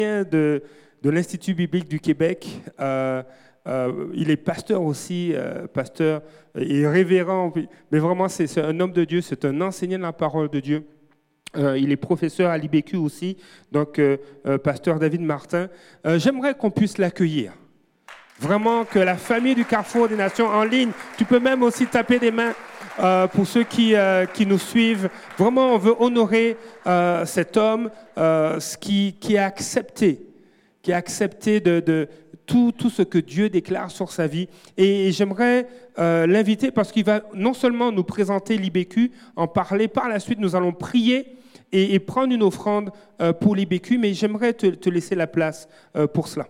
de l'Institut biblique du Québec. Il est pasteur aussi, pasteur et révérend, mais vraiment c'est un homme de Dieu, c'est un enseignant de la parole de Dieu. Il est professeur à l'IBQ aussi, donc pasteur David Martin. J'aimerais qu'on puisse l'accueillir. Vraiment que la famille du Carrefour des Nations en ligne, tu peux même aussi taper des mains pour ceux qui nous suivent. Vraiment, on veut honorer cet homme qui a accepté de tout ce que Dieu déclare sur sa vie. Et j'aimerais l'inviter parce qu'il va non seulement nous présenter l'IBQ, en parler, par la suite nous allons prier et prendre une offrande pour l'IBQ, mais j'aimerais te laisser la place pour cela.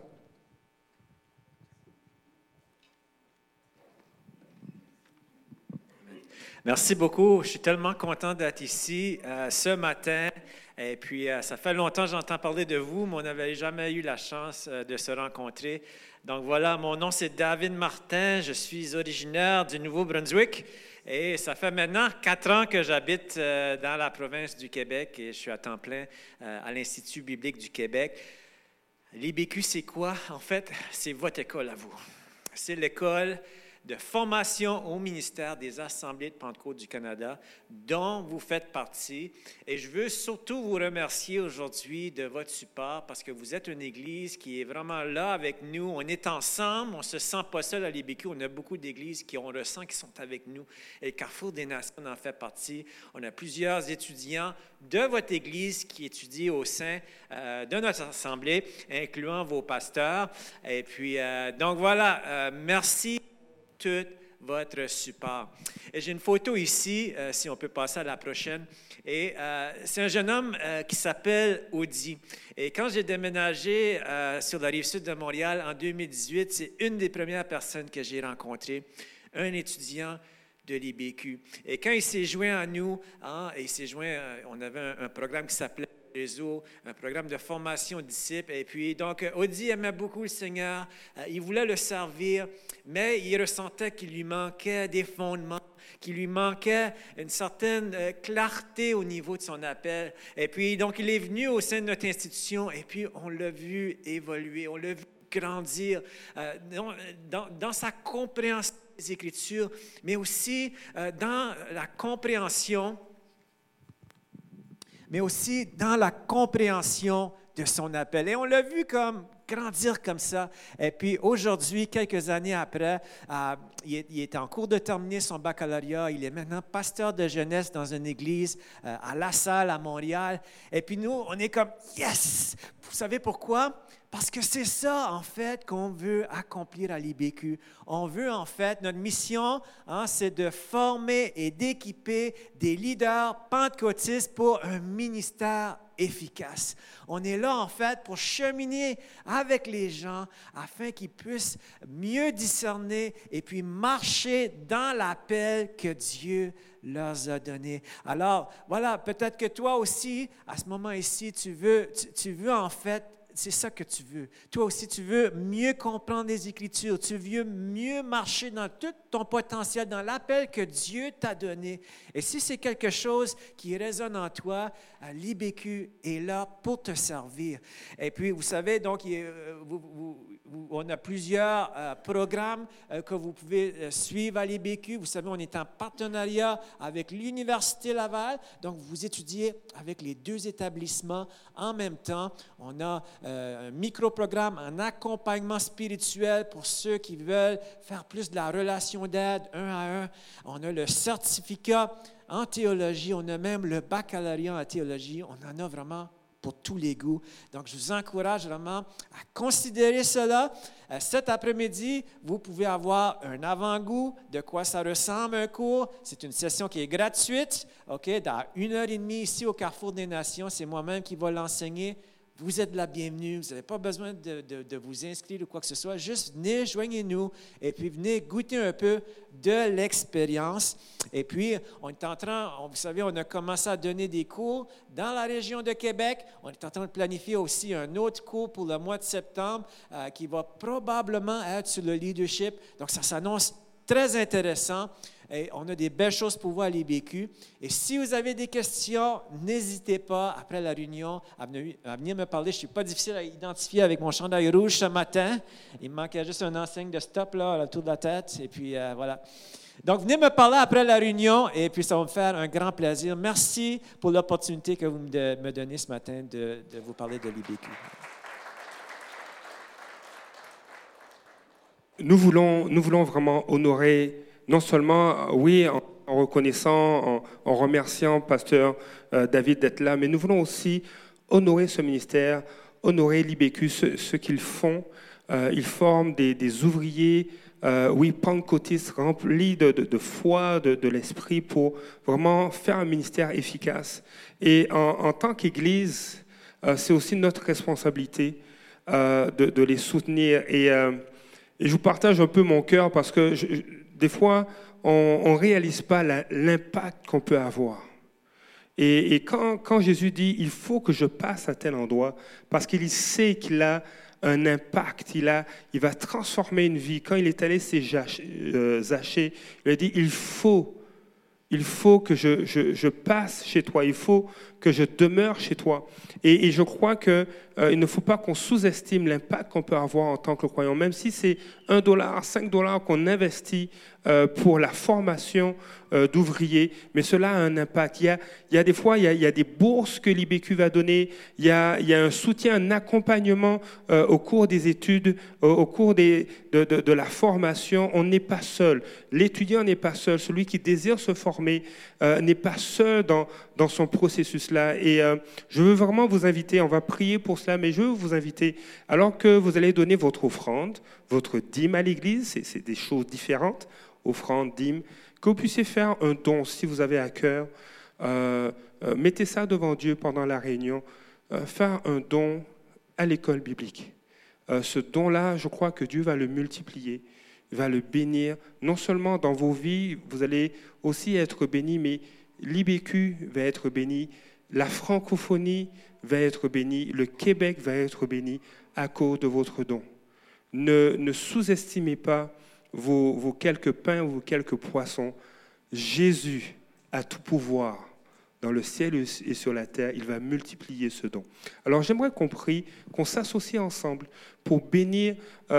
Merci beaucoup. Je suis tellement content d'être ici ce matin. Et puis, ça fait longtemps que j'entends parler de vous, mais on n'avait jamais eu la chance de se rencontrer. Donc voilà, mon nom c'est David Martin. Je suis originaire du Nouveau-Brunswick. Et ça fait maintenant 4 ans que j'habite dans la province du Québec et je suis à temps plein à l'Institut biblique du Québec. L'IBQ, c'est quoi? En fait, c'est votre école à vous. C'est l'école de formation au ministère des Assemblées de Pentecôte du Canada, dont vous faites partie. Et je veux surtout vous remercier aujourd'hui de votre support parce que vous êtes une Église qui est vraiment là avec nous. On est ensemble, on ne se sent pas seul à l'IBQ. On a beaucoup d'églises on ressent qui sont avec nous. Et Carrefour des Nations en fait partie. On a plusieurs étudiants de votre Église qui étudient au sein de notre Assemblée, incluant vos pasteurs. Et puis, donc voilà, merci tout votre support. Et j'ai une photo ici, si on peut passer à la prochaine. Et c'est un jeune homme qui s'appelle Audi. Et quand j'ai déménagé sur la rive sud de Montréal en 2018, c'est une des premières personnes que j'ai rencontrées, un étudiant de l'IBQ. Et quand il s'est joint à nous, on avait un programme qui s'appelait Réseau, un programme de formation disciples. Et puis, donc, Audi aimait beaucoup le Seigneur. Il voulait le servir, mais il ressentait qu'il lui manquait des fondements, qu'il lui manquait une certaine clarté au niveau de son appel. Et puis, donc, il est venu au sein de notre institution et puis on l'a vu évoluer, on l'a vu grandir dans sa compréhension des Écritures, mais aussi dans la compréhension de son appel. Et on l'a vu grandir comme ça. Et puis aujourd'hui, quelques années après, il est en cours de terminer son baccalauréat. Il est maintenant pasteur de jeunesse dans une église à La Salle, à Montréal. Et puis nous, on est comme « Yes! » Vous savez pourquoi? Parce que c'est ça, en fait, qu'on veut accomplir à l'IBQ. On veut, en fait, notre mission, c'est de former et d'équiper des leaders pentecôtistes pour un ministère efficace. On est là, en fait, pour cheminer avec les gens afin qu'ils puissent mieux discerner et puis marcher dans l'appel que Dieu leur a donné. Alors, voilà, peut-être que toi aussi, à ce moment ici, tu veux en fait, c'est ça que tu veux. Toi aussi, tu veux mieux comprendre les Écritures. Tu veux mieux marcher dans tout ton potentiel, dans l'appel que Dieu t'a donné. Et si c'est quelque chose qui résonne en toi, l'IBQ est là pour te servir. Et puis, vous savez, donc, on a plusieurs programmes que vous pouvez suivre à l'IBQ. Vous savez, on est en partenariat avec l'Université Laval. Donc, vous étudiez avec les 2 établissements en même temps. On a un micro-programme en accompagnement spirituel pour ceux qui veulent faire plus de la relation d'aide 1 à 1. On a le certificat en théologie. On a même le baccalauréat en théologie. On en a vraiment pour tous les goûts. Donc, je vous encourage vraiment à considérer cela. Cet après-midi, vous pouvez avoir un avant-goût de quoi ça ressemble un cours. C'est une session qui est gratuite, dans 1h30 ici au Carrefour des Nations. C'est moi-même qui vais l'enseigner. Vous êtes la bienvenue. Vous n'avez pas besoin de vous inscrire ou quoi que ce soit. Juste venez, joignez-nous et puis venez goûter un peu de l'expérience. Et puis, on est en train, vous savez, on a commencé à donner des cours dans la région de Québec. On est en train de planifier aussi un autre cours pour le mois de septembre qui va probablement être sur le leadership. Donc, ça s'annonce très intéressant. Et on a des belles choses pour vous à l'IBQ. Et si vous avez des questions, n'hésitez pas, après la réunion, à venir me parler. Je ne suis pas difficile à identifier avec mon chandail rouge ce matin. Il me manquait juste un enseigne de stop là, autour de la tête. Et puis, voilà. Donc, venez me parler après la réunion et puis ça va me faire un grand plaisir. Merci pour l'opportunité que vous me donnez ce matin de vous parler de l'IBQ. Nous voulons vraiment honorer, non seulement, oui, en reconnaissant, en remerciant Pasteur David d'être là, mais nous voulons aussi honorer ce ministère, honorer l'IBQ, ce qu'ils font. Ils forment des ouvriers, oui, pentecôtistes remplis de foi, de l'esprit pour vraiment faire un ministère efficace. Et en tant qu'Église, c'est aussi notre responsabilité de les soutenir. Et je vous partage un peu mon cœur parce que des fois, on ne réalise pas l'impact qu'on peut avoir. Et quand Jésus dit « il faut que je passe à tel endroit », parce qu'il sait qu'il a un impact, il va transformer une vie. Quand il est allé chez Zachée, il a dit « il faut que je passe chez toi, il faut que je demeure chez toi ». Et je crois qu'il ne faut pas qu'on sous-estime l'impact qu'on peut avoir en tant que croyant, même si c'est $1, $5 qu'on investit pour la formation d'ouvriers, mais cela a un impact. Il y a des fois, il y a des bourses que l'IBQ va donner, il y a un soutien, un accompagnement au cours des études, au cours de la formation. On n'est pas seul. L'étudiant n'est pas seul. Celui qui désire se former n'est pas seul dans son processus-là. Et je veux vraiment vous inviter, on va prier pour cela, mais je veux vous inviter, alors que vous allez donner votre offrande, votre dîme à l'Église, c'est des choses différentes, offrande, dîme, que vous puissiez faire un don si vous avez à cœur. Mettez ça devant Dieu pendant la réunion. Faire un don à l'école biblique. Ce don-là, je crois que Dieu va le multiplier, va le bénir. Non seulement dans vos vies, vous allez aussi être bénis, mais l'IBQ va être béni, la francophonie va être bénie, le Québec va être béni à cause de votre don. Ne sous-estimez pas vos quelques pains ou vos quelques poissons. Jésus a tout pouvoir dans le ciel et sur la terre. Il va multiplier ce don. Alors j'aimerais qu'on s'associe ensemble pour bénir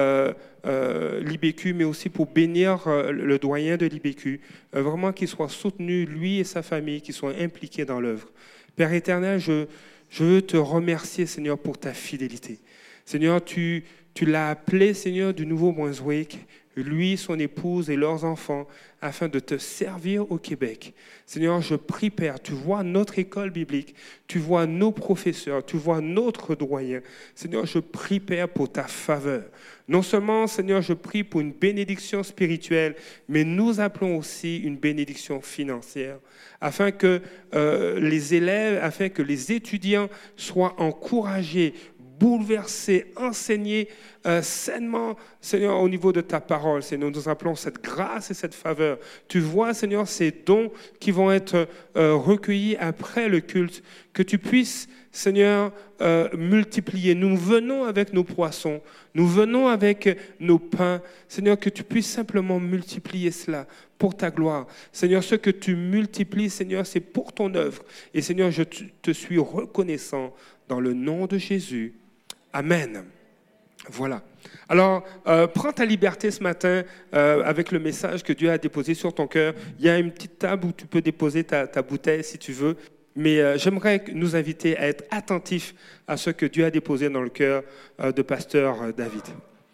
l'IBQ, mais aussi pour bénir le doyen de l'IBQ. Vraiment qu'il soit soutenu, lui et sa famille, qu'ils soient impliqués dans l'œuvre. Père éternel, je veux te remercier, Seigneur, pour ta fidélité. Seigneur, tu l'as appelé, Seigneur, du Nouveau-Brunswick, lui, son épouse et leurs enfants, afin de te servir au Québec. Seigneur, je prie, Père, tu vois notre école biblique, tu vois nos professeurs, tu vois notre doyen. Seigneur, je prie, Père, pour ta faveur. Non seulement, Seigneur, je prie pour une bénédiction spirituelle, mais nous appelons aussi une bénédiction financière, afin que les élèves, afin que les étudiants soient encouragés, bouleversés, enseignés sainement, Seigneur, au niveau de ta parole. Seigneur, nous appelons cette grâce et cette faveur. Tu vois, Seigneur, ces dons qui vont être recueillis après le culte, que tu puisses, Seigneur, multiplier. Nous venons avec nos poissons, nous venons avec nos pains. Seigneur, que tu puisses simplement multiplier cela pour ta gloire. Seigneur, ce que tu multiplies, Seigneur, c'est pour ton œuvre. Et Seigneur, je te suis reconnaissant dans le nom de Jésus. Amen. Voilà. Alors, prends ta liberté ce matin avec le message que Dieu a déposé sur ton cœur. Il y a une petite table où tu peux déposer ta bouteille si tu veux. Mais j'aimerais nous inviter à être attentifs à ce que Dieu a déposé dans le cœur de Pasteur David.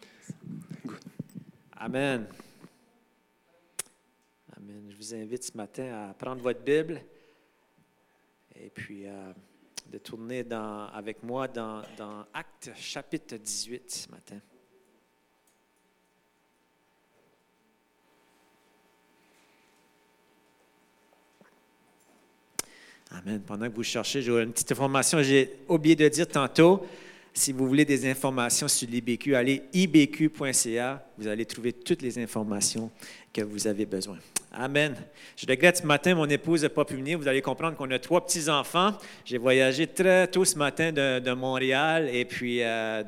Amen. Amen. Je vous invite ce matin à prendre votre Bible et puis de tourner avec moi dans Actes chapitre 18 ce matin. Amen. Pendant que vous cherchez, j'ai une petite information. J'ai oublié de dire tantôt, si vous voulez des informations sur l'IBQ, allez ibq.ca. Vous allez trouver toutes les informations que vous avez besoin. Amen. Je regrette ce matin, mon épouse n'a pas pu venir. Vous allez comprendre qu'on a 3 petits-enfants. J'ai voyagé très tôt ce matin de Montréal et puis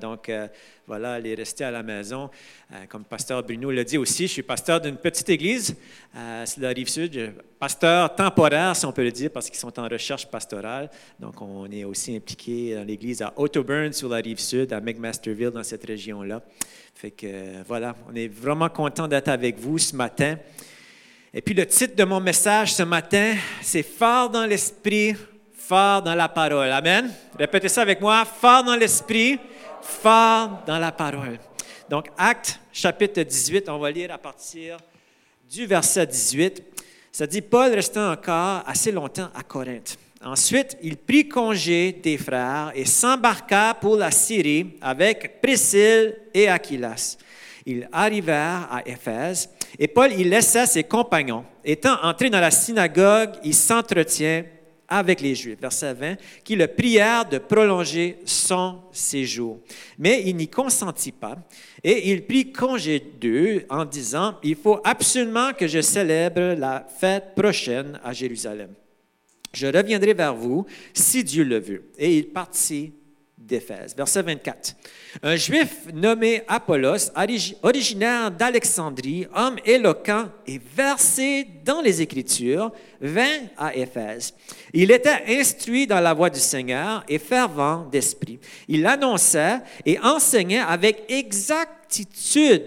voilà, elle est restée à la maison. Comme pasteur Bruno l'a dit aussi, je suis pasteur d'une petite église sur la Rive-Sud. Pasteur temporaire, si on peut le dire, parce qu'ils sont en recherche pastorale. Donc, on est aussi impliqué dans l'église à Ottoburn, sur la Rive-Sud, à McMasterville, dans cette région-là. Fait que voilà, on est vraiment content d'être avec vous ce matin. Et puis, le titre de mon message ce matin, c'est « Fort dans l'esprit, fort dans la parole ». Amen. Répétez ça avec moi. « Fort dans l'esprit, fort dans la parole ». Donc, Actes, chapitre 18, on va lire à partir du verset 18. Ça dit, Paul restant encore assez longtemps à Corinthe. Ensuite, il prit congé des frères et s'embarqua pour la Syrie avec Priscille et Aquilas. Ils arrivèrent à Éphèse et Paul y laissa ses compagnons. Étant entré dans la synagogue, il s'entretient avec les Juifs, verset 20, qui le prièrent de prolonger son séjour. Mais il n'y consentit pas, et il prit congé d'eux en disant, « Il faut absolument que je célèbre la fête prochaine à Jérusalem. Je reviendrai vers vous, si Dieu le veut. » Et il partit d'Éphèse. Verset 24. Un Juif nommé Apollos, originaire d'Alexandrie, homme éloquent et versé dans les Écritures, vint à Éphèse. Il était instruit dans la voie du Seigneur et fervent d'esprit. Il annonçait et enseignait avec exactitude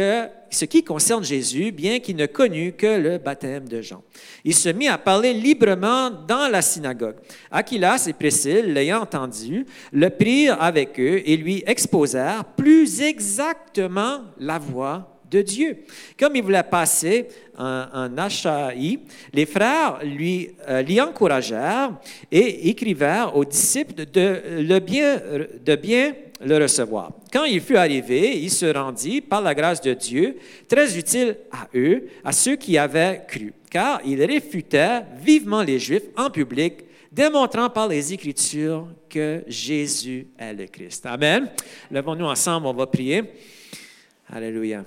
ce qui concerne Jésus, bien qu'il ne connût que le baptême de Jean. Il se mit à parler librement dans la synagogue. Aquilas et Priscille, l'ayant entendu, le prirent avec eux et lui exposèrent plus exactement la voie de Dieu. Comme il voulait passer en Achaïe, les frères l'y encouragèrent et écrivèrent aux disciples de bien le recevoir. Quand il fut arrivé, il se rendit, par la grâce de Dieu, très utile à eux, à ceux qui avaient cru, car il réfutait vivement les Juifs en public, démontrant par les Écritures que Jésus est le Christ. Amen. Levons-nous ensemble, on va prier. Alléluia.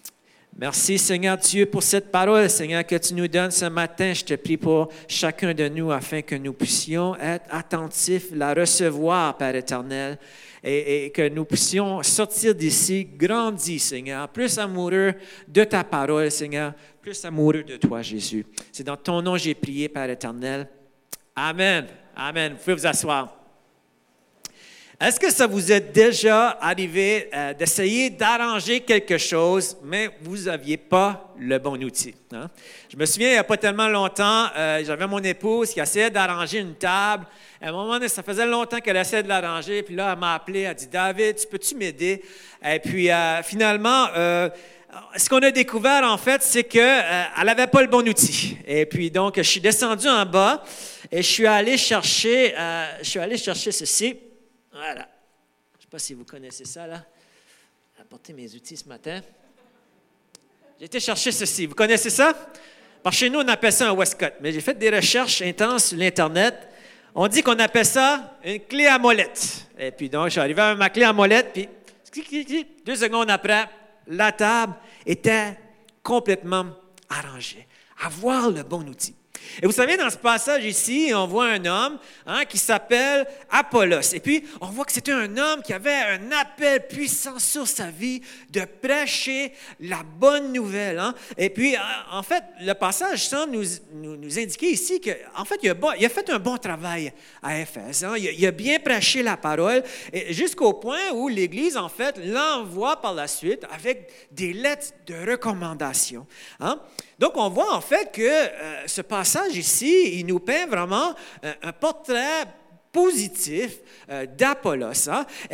Merci, Seigneur Dieu, pour cette parole, Seigneur, que tu nous donnes ce matin. Je te prie pour chacun de nous afin que nous puissions être attentifs, la recevoir, Père éternel, et que nous puissions sortir d'ici grandis, Seigneur, plus amoureux de ta parole, Seigneur, plus amoureux de toi, Jésus. C'est dans ton nom que j'ai prié, Père éternel. Amen. Amen. Vous pouvez vous asseoir. Est-ce que ça vous est déjà arrivé d'essayer d'arranger quelque chose, mais vous n'aviez pas le bon outil? Hein? Je me souviens, il n'y a pas tellement longtemps, j'avais mon épouse qui essayait d'arranger une table. À un moment donné, ça faisait longtemps qu'elle essayait de l'arranger, puis là, elle m'a appelé, elle a dit « David, peux-tu m'aider? » Et puis, finalement, ce qu'on a découvert, en fait, c'est qu'elle n'avait pas le bon outil. Et puis, donc, je suis descendu en bas et je suis allé chercher ceci. Voilà. Je ne sais pas si vous connaissez ça, là. J'ai apporté mes outils ce matin. J'ai été chercher ceci. Vous connaissez ça? Par chez nous, on appelle ça un Westcott. Mais j'ai fait des recherches intenses sur l'Internet. On dit qu'on appelle ça une clé à molette. Et puis donc, je suis arrivé avec ma clé à molette, puis 2 secondes après, la table était complètement arrangée. Avoir le bon outil. Et vous savez, dans ce passage ici, on voit un homme qui s'appelle Apollos. Et puis, on voit que c'était un homme qui avait un appel puissant sur sa vie de prêcher la bonne nouvelle. Et puis, en fait, le passage semble nous indiquer ici qu'en fait, il a fait un bon travail à Éphèse. Il a bien prêché la parole jusqu'au point où l'Église, en fait, l'envoie par la suite avec des lettres de recommandation. Donc, on voit en fait que ce passage ici, il nous peint vraiment un portrait positif d'Apollos.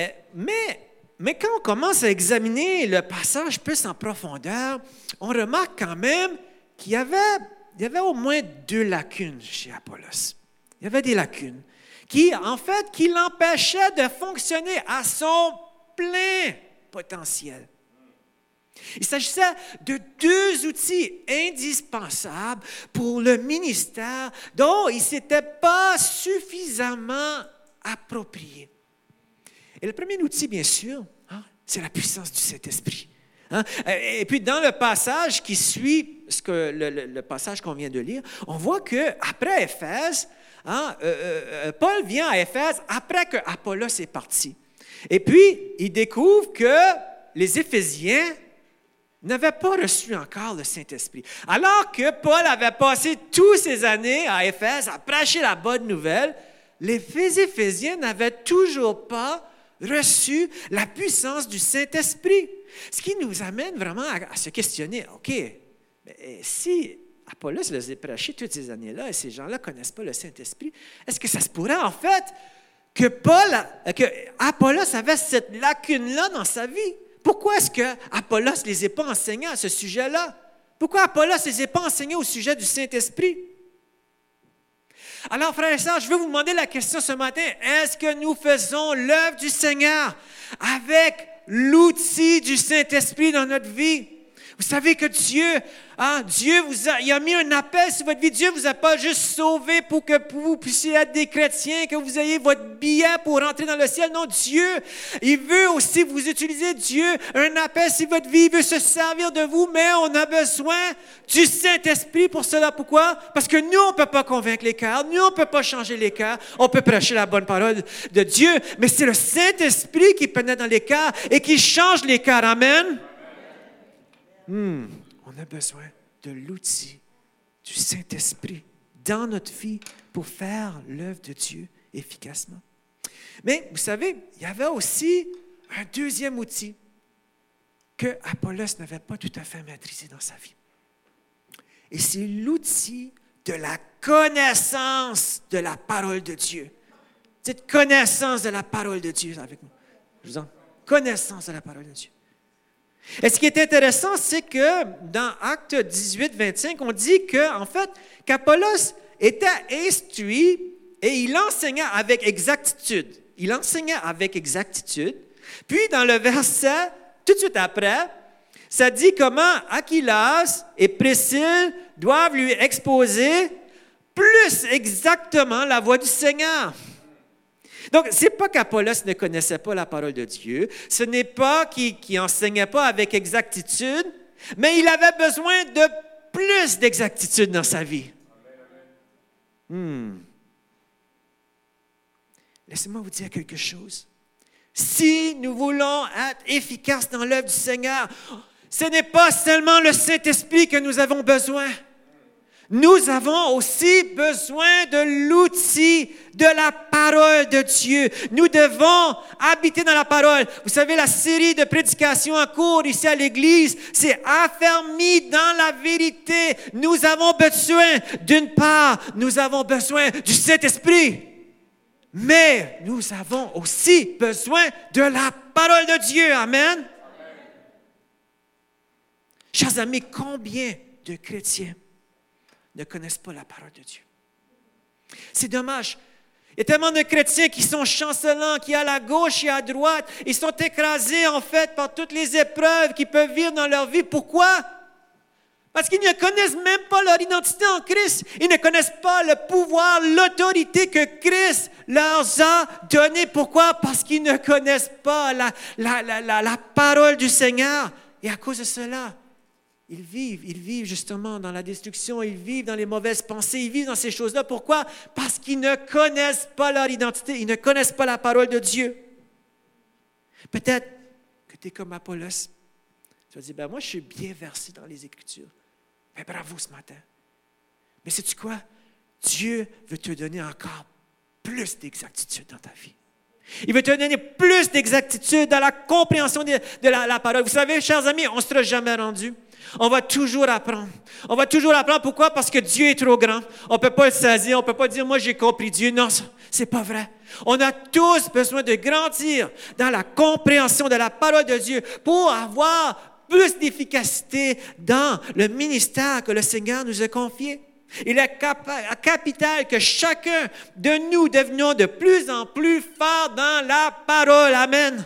Mais quand on commence à examiner le passage plus en profondeur, on remarque quand même qu'il y avait au moins 2 lacunes chez Apollos. Il y avait des lacunes qui l'empêchaient de fonctionner à son plein potentiel. Il s'agissait de 2 outils indispensables pour le ministère dont il ne s'était pas suffisamment approprié. Et le premier outil, bien sûr, c'est la puissance du Saint-Esprit. Hein? Et puis, dans le passage qui suit le passage qu'on vient de lire, on voit qu'après Éphèse, hein, Paul vient à Éphèse après que Apollos est parti. Et puis, il découvre que les Éphésiens n'avaient pas reçu encore le Saint-Esprit. Alors que Paul avait passé toutes ces années à Éphèse à prêcher la bonne nouvelle, les Éphésiens n'avaient toujours pas reçu la puissance du Saint-Esprit. Ce qui nous amène vraiment à se questionner, OK, mais si Apollos les a prêchés toutes ces années-là et ces gens-là ne connaissent pas le Saint-Esprit, est-ce que ça se pourrait en fait que Apollos avait cette lacune-là dans sa vie? Pourquoi est-ce que Apollos ne les a pas enseignés à ce sujet-là? Pourquoi Apollos ne les a pas enseignés au sujet du Saint-Esprit? Alors, frères et sœurs, je veux vous demander la question ce matin. Est-ce que nous faisons l'œuvre du Seigneur avec l'outil du Saint-Esprit dans notre vie? Vous savez que Dieu il a mis un appel sur votre vie. Dieu ne vous a pas juste sauvé pour que vous puissiez être des chrétiens, que vous ayez votre billet pour rentrer dans le ciel. Non, Dieu, il veut aussi vous utiliser. Dieu a un appel sur votre vie. Il veut se servir de vous, mais on a besoin du Saint-Esprit pour cela. Pourquoi? Parce que nous, on ne peut pas convaincre les cœurs. Nous, on ne peut pas changer les cœurs. On peut prêcher la bonne parole de Dieu, mais c'est le Saint-Esprit qui pénètre dans les cœurs et qui change les cœurs. Amen. On a besoin de l'outil du Saint-Esprit dans notre vie pour faire l'œuvre de Dieu efficacement. Mais vous savez, il y avait aussi un deuxième outil que Apollos n'avait pas tout à fait maîtrisé dans sa vie. Et c'est l'outil de la connaissance de la parole de Dieu. Cette connaissance de la parole de Dieu avec nous. Je vous en connaissance de la parole de Dieu. Et ce qui est intéressant, c'est que dans Actes 18, 25, on dit qu'Apollos était instruit et il enseignait avec exactitude. Il enseignait avec exactitude. Puis, dans le verset, tout de suite après, ça dit comment Aquilas et Priscille doivent lui exposer plus exactement la voie du Seigneur. Donc, ce n'est pas qu'Apollos ne connaissait pas la parole de Dieu, ce n'est pas qu'il n'enseignait pas avec exactitude, mais il avait besoin de plus d'exactitude dans sa vie. Laissez-moi vous dire quelque chose. Si nous voulons être efficaces dans l'œuvre du Seigneur, ce n'est pas seulement le Saint-Esprit que nous avons besoin. Nous avons aussi besoin de l'outil de la parole de Dieu. Nous devons habiter dans la parole. Vous savez, la série de prédications en cours ici à l'Église, c'est affermi dans la vérité. Nous avons besoin, d'une part, nous avons besoin du Saint-Esprit, mais nous avons aussi besoin de la parole de Dieu. Amen. Chers amis, combien de chrétiens ne connaissent pas la parole de Dieu? C'est dommage. Il y a tellement de chrétiens qui sont chancelants, qui à la gauche et à droite, ils sont écrasés en fait par toutes les épreuves qu'ils peuvent vivre dans leur vie. Pourquoi? Parce qu'ils ne connaissent même pas leur identité en Christ. Ils ne connaissent pas le pouvoir, l'autorité que Christ leur a donnée. Pourquoi? Parce qu'ils ne connaissent pas la parole du Seigneur. Et à cause de cela, ils vivent justement dans la destruction, ils vivent dans les mauvaises pensées, ils vivent dans ces choses-là. Pourquoi? Parce qu'ils ne connaissent pas leur identité, ils ne connaissent pas la parole de Dieu. Peut-être que tu es comme Apollos. Tu vas dire, moi je suis bien versé dans les Écritures. Mais bravo ce matin. Mais sais-tu quoi? Dieu veut te donner encore plus d'exactitude dans ta vie. Il veut te donner plus d'exactitude dans la compréhension de la parole. Vous savez, chers amis, on ne sera jamais rendu. On va toujours apprendre. On va toujours apprendre. Pourquoi? Parce que Dieu est trop grand. On ne peut pas le saisir. On ne peut pas dire, moi, j'ai compris Dieu. Non, ce n'est pas vrai. On a tous besoin de grandir dans la compréhension de la parole de Dieu pour avoir plus d'efficacité dans le ministère que le Seigneur nous a confié. Il est capital que chacun de nous devenions de plus en plus forts dans la parole. Amen.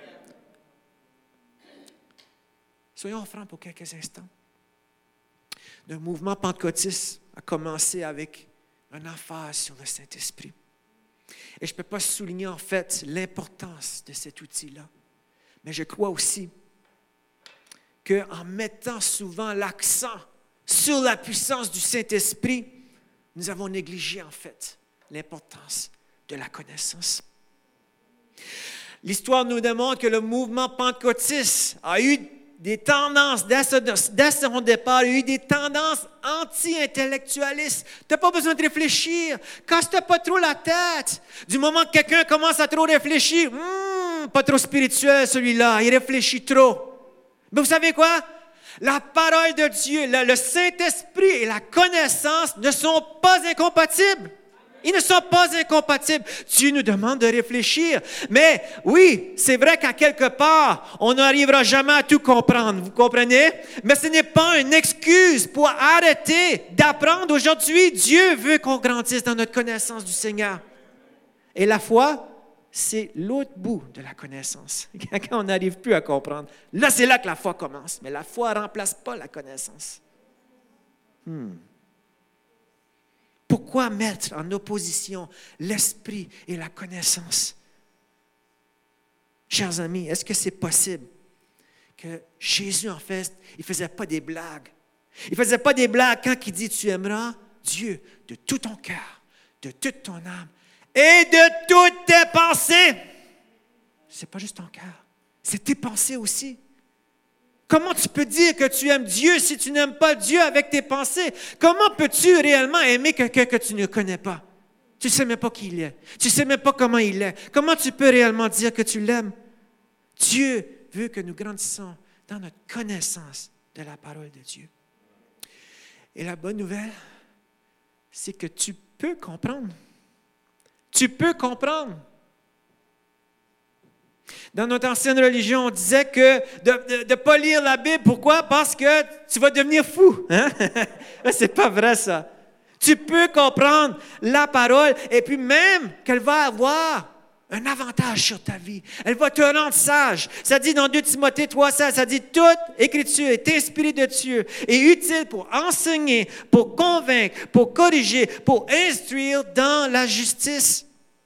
Soyons francs pour quelques instants. Le mouvement pentecôtiste a commencé avec un emphase sur le Saint-Esprit. Et je ne peux pas souligner en fait l'importance de cet outil-là. Mais je crois aussi qu'en mettant souvent l'accent sur la puissance du Saint-Esprit, nous avons négligé en fait l'importance de la connaissance. L'histoire nous démontre que le mouvement pentecôtiste a eu des tendances, dès son départ, il y a eu des tendances anti-intellectualistes. Tu n'as pas besoin de réfléchir. Casse-toi pas trop la tête. Du moment que quelqu'un commence à trop réfléchir, pas trop spirituel celui-là, il réfléchit trop. Mais vous savez quoi? La parole de Dieu, le Saint-Esprit et la connaissance ne sont pas incompatibles. Ils ne sont pas incompatibles. Dieu nous demande de réfléchir. Mais oui, c'est vrai qu'à quelque part, on n'arrivera jamais à tout comprendre. Vous comprenez? Mais ce n'est pas une excuse pour arrêter d'apprendre. Aujourd'hui, Dieu veut qu'on grandisse dans notre connaissance du Seigneur. Et la foi, c'est l'autre bout de la connaissance. Quand on n'arrive plus à comprendre, là, c'est là que la foi commence. Mais la foi ne remplace pas la connaissance. Pourquoi mettre en opposition l'esprit et la connaissance? Chers amis, est-ce que c'est possible que Jésus, en fait, il ne faisait pas des blagues? Il ne faisait pas des blagues quand il dit « Tu aimeras Dieu de tout ton cœur, de toute ton âme et de toutes tes pensées. » Ce n'est pas juste ton cœur, c'est tes pensées aussi. Comment tu peux dire que tu aimes Dieu si tu n'aimes pas Dieu avec tes pensées? Comment peux-tu réellement aimer quelqu'un que tu ne connais pas? Tu ne sais même pas qui il est. Tu ne sais même pas comment il est. Comment tu peux réellement dire que tu l'aimes? Dieu veut que nous grandissions dans notre connaissance de la parole de Dieu. Et la bonne nouvelle, c'est que tu peux comprendre. Tu peux comprendre. Dans notre ancienne religion, on disait que de ne pas lire la Bible, pourquoi? Parce que tu vas devenir fou. Hein? C'est pas vrai ça. Tu peux comprendre la parole et puis même qu'elle va avoir un avantage sur ta vie. Elle va te rendre sage. Ça dit dans 2 Timothée 3,16, ça dit « Toute écriture est inspirée de Dieu et utile pour enseigner, pour convaincre, pour corriger, pour instruire dans la justice. »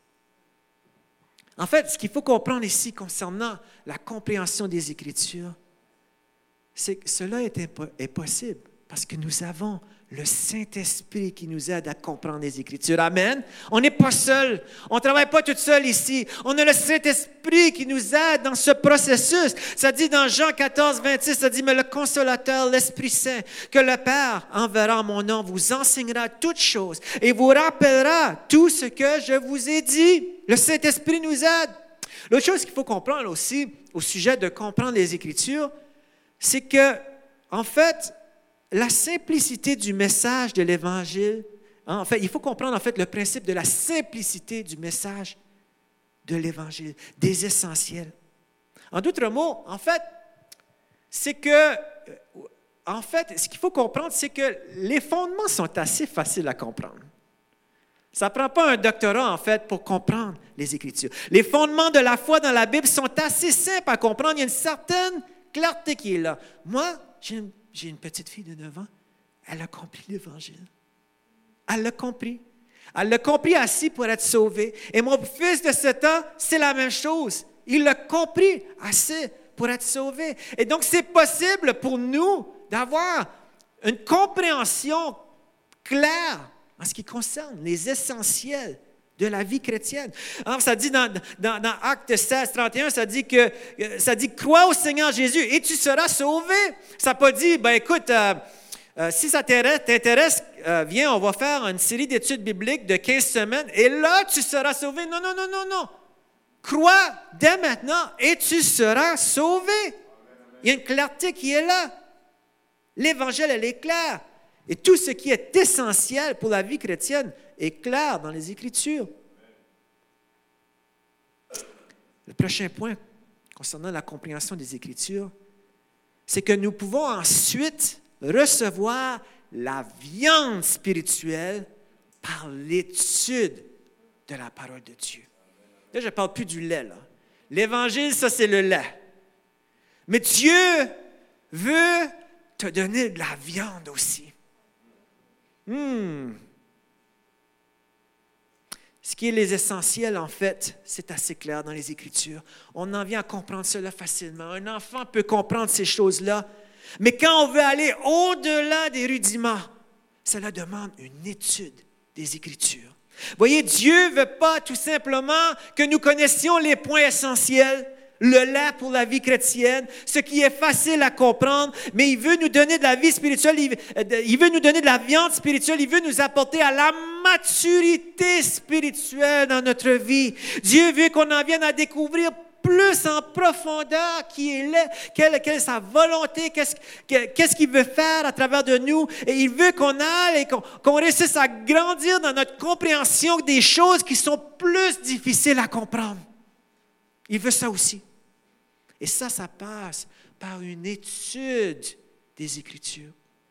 En fait, ce qu'il faut comprendre ici concernant la compréhension des Écritures, c'est que cela est possible parce que nous avons le Saint-Esprit qui nous aide à comprendre les Écritures. Amen. On n'est pas seul. On ne travaille pas tout seul ici. On a le Saint-Esprit qui nous aide dans ce processus. Ça dit dans Jean 14, 26, ça dit « Mais le Consolateur, l'Esprit Saint, que le Père enverra en mon nom, vous enseignera toutes choses et vous rappellera tout ce que je vous ai dit. » Le Saint-Esprit nous aide. L'autre chose qu'il faut comprendre aussi au sujet de comprendre les Écritures, c'est que, en fait, la simplicité du message de l'Évangile, en fait, il faut comprendre en fait le principe de la simplicité du message de l'Évangile, des essentiels. En d'autres mots, en fait, c'est que, ce qu'il faut comprendre, c'est que les fondements sont assez faciles à comprendre. Ça ne prend pas un doctorat, en fait, pour comprendre les Écritures. Les fondements de la foi dans la Bible sont assez simples à comprendre. Il y a une certaine clarté qui est là. Moi, j'ai une petite fille de 9 ans. Elle a compris l'Évangile. Elle l'a compris. Elle l'a compris assis pour être sauvée. Et mon fils de 7 ans, c'est la même chose. Il l'a compris assez pour être sauvé. Et donc, c'est possible pour nous d'avoir une compréhension claire en ce qui concerne les essentiels de la vie chrétienne. Alors, ça dit dans Actes 16, 31, ça dit « Crois au Seigneur Jésus et tu seras sauvé. » Ça n'a pas dit « Ben écoute, si ça t'intéresse, viens, on va faire une série d'études bibliques de 15 semaines et là, tu seras sauvé. » Non, non, non, non, non. Crois dès maintenant et tu seras sauvé. Il y a une clarté qui est là. L'Évangile, elle est claire. Et tout ce qui est essentiel pour la vie chrétienne est clair dans les Écritures. Le prochain point concernant la compréhension des Écritures, c'est que nous pouvons ensuite recevoir la viande spirituelle par l'étude de la parole de Dieu. Là, je ne parle plus du lait, là. L'Évangile, ça, c'est le lait. Mais Dieu veut te donner de la viande aussi. Ce qui est les essentiels, en fait, c'est assez clair dans les Écritures. On en vient à comprendre cela facilement. Un enfant peut comprendre ces choses-là Mais quand on veut aller au-delà des rudiments, cela demande une étude des Écritures. Voyez, Dieu ne veut pas tout simplement que nous connaissions les points essentiels, le lait pour la vie chrétienne, ce qui est facile à comprendre, mais il veut nous donner de la vie spirituelle, il veut nous donner de la viande spirituelle, il veut nous apporter à la maturité spirituelle dans notre vie. Dieu veut qu'on en vienne à découvrir plus en profondeur qui est là, quelle est sa volonté, qu'est-ce qu'il veut faire à travers de nous. Et il veut qu'on aille et qu'on réussisse à grandir dans notre compréhension des choses qui sont plus difficiles à comprendre. Il veut ça aussi. Et ça passe par une étude des Écritures.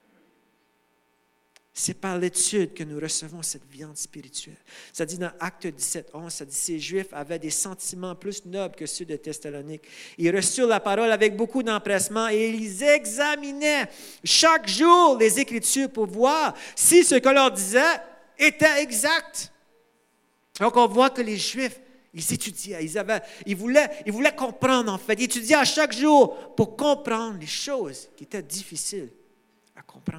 C'est par l'étude que nous recevons cette viande spirituelle. Ça dit dans Actes 17, 11, ça dit « Ces Juifs avaient des sentiments plus nobles que ceux de Thessalonique. Ils reçurent la parole avec beaucoup d'empressement et ils examinaient chaque jour les Écritures pour voir si ce qu'on leur disait était exact. » Donc, on voit que les Juifs, ils étudiaient, ils voulaient comprendre en fait. Ils étudiaient à chaque jour pour comprendre les choses qui étaient difficiles à comprendre.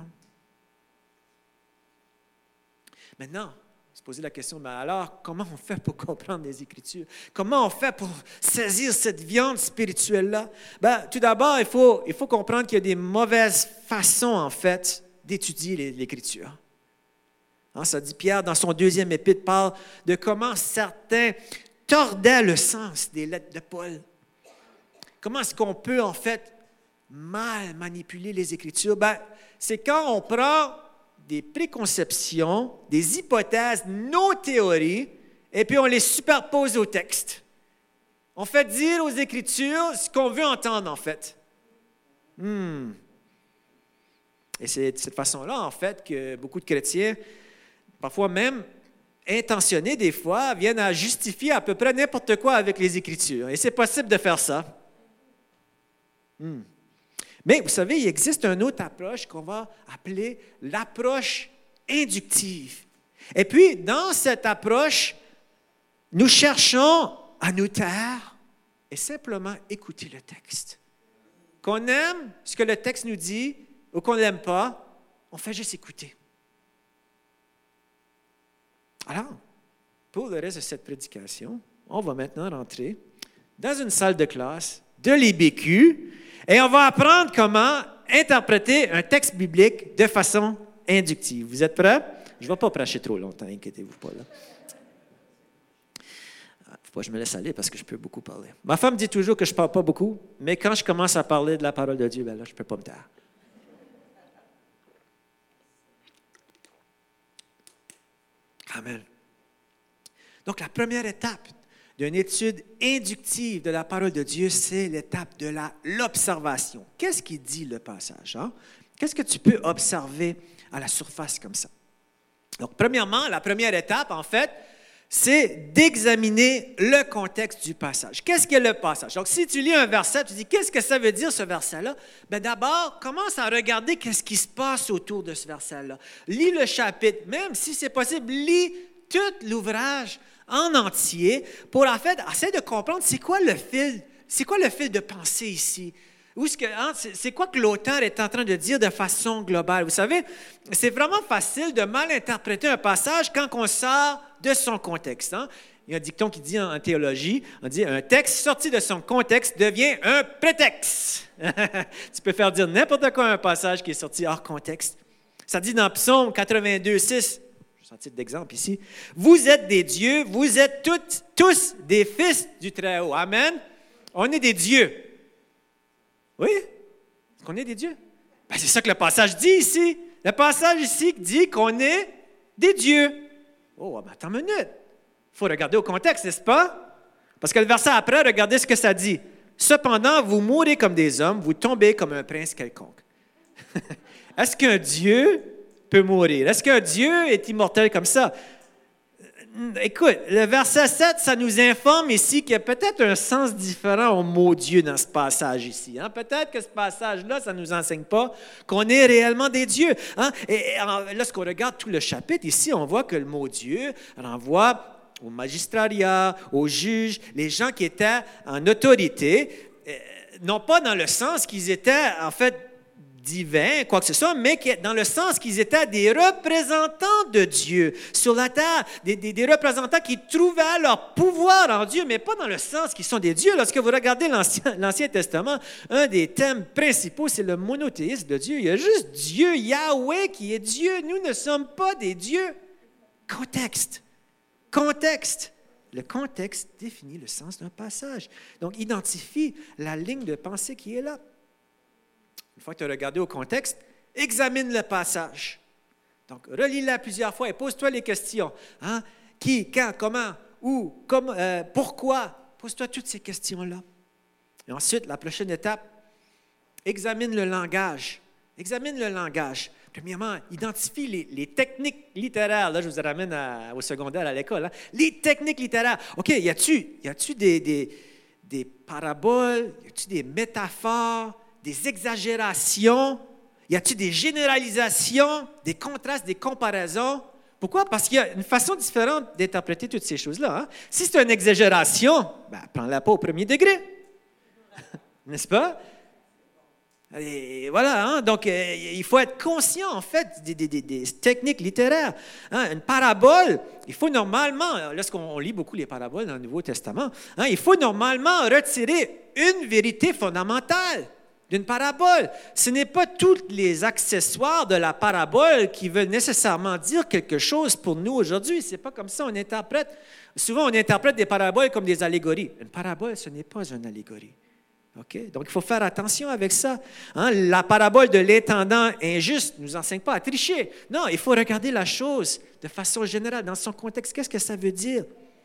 Maintenant, on se poser la question, mais alors, comment on fait pour comprendre les Écritures? Comment on fait pour saisir cette viande spirituelle-là? Tout d'abord, il faut comprendre qu'il y a des mauvaises façons, en fait, d'étudier l'Écriture. Ça dit, Pierre, dans son 2e épître, parle de comment certains tordaient le sens des lettres de Paul. Comment est-ce qu'on peut, en fait, mal manipuler les Écritures? C'est quand on prend des préconceptions, des hypothèses, nos théories, et puis on les superpose au texte. On fait dire aux Écritures ce qu'on veut entendre, en fait. Et c'est de cette façon-là, en fait, que beaucoup de chrétiens, parfois même intentionnés des fois, viennent à justifier à peu près n'importe quoi avec les Écritures. Et c'est possible de faire ça. Mais vous savez, il existe une autre approche qu'on va appeler l'approche inductive. Et puis, dans cette approche, nous cherchons à nous taire et simplement écouter le texte. Qu'on aime ce que le texte nous dit ou qu'on ne l'aime pas, on fait juste écouter. Alors, pour le reste de cette prédication, on va maintenant rentrer dans une salle de classe de l'IBQ et on va apprendre comment interpréter un texte biblique de façon inductive. Vous êtes prêts? Je ne vais pas prêcher trop longtemps, inquiétez-vous pas. Il ne faut pas que je me laisse aller parce que je peux beaucoup parler. Ma femme dit toujours que je ne parle pas beaucoup, mais quand je commence à parler de la parole de Dieu, là, je ne peux pas me taire. Amen. Donc, la première étape d'une étude inductive de la parole de Dieu, c'est l'étape de l'observation. Qu'est-ce qu'il dit le passage? Qu'est-ce que tu peux observer à la surface comme ça? Donc, premièrement, la première étape, en fait, c'est d'examiner le contexte du passage. Qu'est-ce que le passage? Donc, si tu lis un verset, tu dis, qu'est-ce que ça veut dire ce verset-là? D'abord, commence à regarder qu'est-ce qui se passe autour de ce verset-là. Lis le chapitre, même si c'est possible, lis tout l'ouvrage en entier pour, en fait, essayer de comprendre c'est quoi le fil de pensée ici. C'est quoi que l'auteur est en train de dire de façon globale? Vous savez, c'est vraiment facile de mal interpréter un passage quand on sort de son contexte. Il y a un dicton qui dit en théologie, on dit un texte sorti de son contexte devient un prétexte. Tu peux faire dire n'importe quoi à un passage qui est sorti hors contexte. Ça dit dans Psaume 82, 6, je un titre d'exemple ici, « Vous êtes des dieux, vous êtes tous des fils du Très-Haut. » Amen. On est des dieux. Oui? Est-ce qu'on est des dieux? C'est ça que le passage dit ici. Le passage ici dit qu'on est des dieux. Oh, attends une minute. Il faut regarder au contexte, n'est-ce pas? Parce que le verset après, regardez ce que ça dit. « Cependant, vous mourrez comme des hommes, vous tombez comme un prince quelconque. » Est-ce qu'un Dieu peut mourir? Est-ce qu'un Dieu est immortel comme ça? Écoute, le verset 7, ça nous informe ici qu'il y a peut-être un sens différent au mot Dieu dans ce passage ici. Peut-être que ce passage-là, ça ne nous enseigne pas qu'on est réellement des dieux. Et lorsqu'on regarde tout le chapitre ici, on voit que le mot Dieu renvoie au magistratat, aux juges, les gens qui étaient en autorité, non pas dans le sens qu'ils étaient en fait divins, quoi que ce soit, mais dans le sens qu'ils étaient des représentants de Dieu sur la terre, des représentants qui trouvaient leur pouvoir en Dieu, mais pas dans le sens qu'ils sont des dieux. Lorsque vous regardez l'Ancien Testament, un des thèmes principaux, c'est le monothéisme de Dieu. Il y a juste Dieu, Yahweh, qui est Dieu. Nous ne sommes pas des dieux. Contexte. Contexte. Le contexte définit le sens d'un passage. Donc, identifie la ligne de pensée qui est là. Une fois que tu as regardé au contexte, examine le passage. Donc, relis-le plusieurs fois et pose-toi les questions. Hein? Qui, quand, comment, où, pourquoi? Pose-toi toutes ces questions-là. Et ensuite, la prochaine étape, examine le langage. Examine le langage. Premièrement, identifie les techniques littéraires. Là, je vous ramène au secondaire à l'école. Hein? Les techniques littéraires. OK, y a-tu des paraboles? Y a-tu des métaphores? Des exagérations? Y a-t-il des généralisations, des contrastes, des comparaisons? Pourquoi? Parce qu'il y a une façon différente d'interpréter toutes ces choses-là. Hein? Si c'est une exagération, prends-la pas au premier degré. N'est-ce pas? Et voilà, hein? Donc il faut être conscient, en fait, des techniques littéraires. Hein? Une parabole, il faut normalement, lorsqu'on lit beaucoup les paraboles dans le Nouveau Testament, hein, il faut normalement retirer une vérité fondamentale d'une parabole. Ce n'est pas tous les accessoires de la parabole qui veulent nécessairement dire quelque chose pour nous aujourd'hui. Ce n'est pas comme ça on interprète. Souvent, on interprète des paraboles comme des allégories. Une parabole, ce n'est pas une allégorie. Okay? Donc, il faut faire attention avec ça. Hein? La parabole de l'intendant injuste ne nous enseigne pas à tricher. Non, il faut regarder la chose de façon générale, dans son contexte. Qu'est-ce que ça veut dire?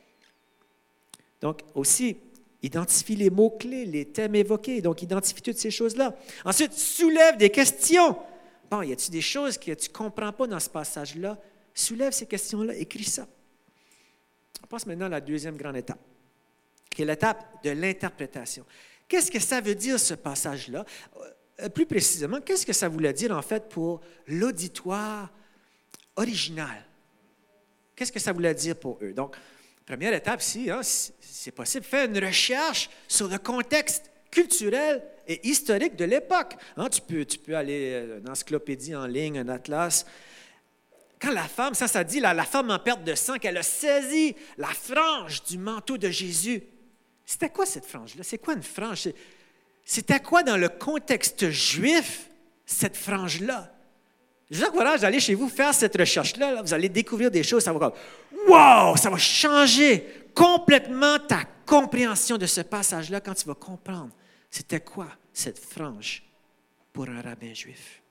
Donc, aussi, identifie les mots-clés, les thèmes évoqués. Donc, identifie toutes ces choses-là. Ensuite, soulève des questions. Bon, y a-t-il des choses que tu ne comprends pas dans ce passage-là? Soulève ces questions-là, écris ça. On passe maintenant à la deuxième grande étape, qui est l'étape de l'interprétation. Qu'est-ce que ça veut dire, ce passage-là? Plus précisément, qu'est-ce que ça voulait dire, en fait, pour l'auditoire original? Qu'est-ce que ça voulait dire pour eux? Donc, première étape, si c'est possible, fais une recherche sur le contexte culturel et historique de l'époque. Hein, tu peux aller dans une encyclopédie en ligne, un atlas. Quand la femme, ça dit, la femme en perte de sang, qu'elle a saisi la frange du manteau de Jésus. C'était quoi cette frange-là? C'est quoi une frange? C'était quoi dans le contexte juif, cette frange-là? Je vous encourage d'aller chez vous faire cette recherche-là. Là, vous allez découvrir des choses. Ça va wow! Ça va changer complètement ta compréhension de ce passage-là quand tu vas comprendre c'était quoi cette frange pour un rabbin juif.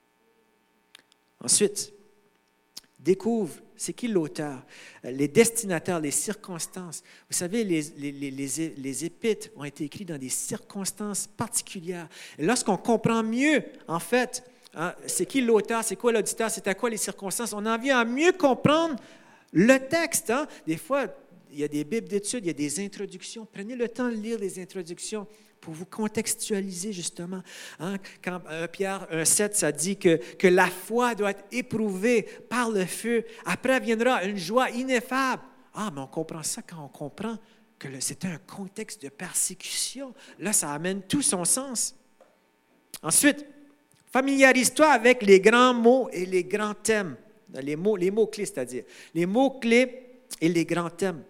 Ensuite, découvre c'est qui l'auteur, les destinataires, les circonstances. Vous savez, les épîtres ont été écrits dans des circonstances particulières. Et lorsqu'on comprend mieux, en fait, hein, c'est qui l'auteur, c'est quoi l'auditeur, c'est à quoi les circonstances, on en vient à mieux comprendre le texte. Hein. Des fois, il y a des bibles d'études, il y a des introductions. Prenez le temps de lire les introductions pour vous contextualiser, justement. Hein, quand Pierre 1,7, ça dit que la foi doit être éprouvée par le feu. Après viendra une joie ineffable. Ah, mais on comprend ça quand on comprend que c'était un contexte de persécution. Là, ça amène tout son sens. Ensuite, familiarise-toi avec les grands mots et les grands thèmes. Les mots-clés, c'est-à-dire. Les mots-clés et les grands thèmes.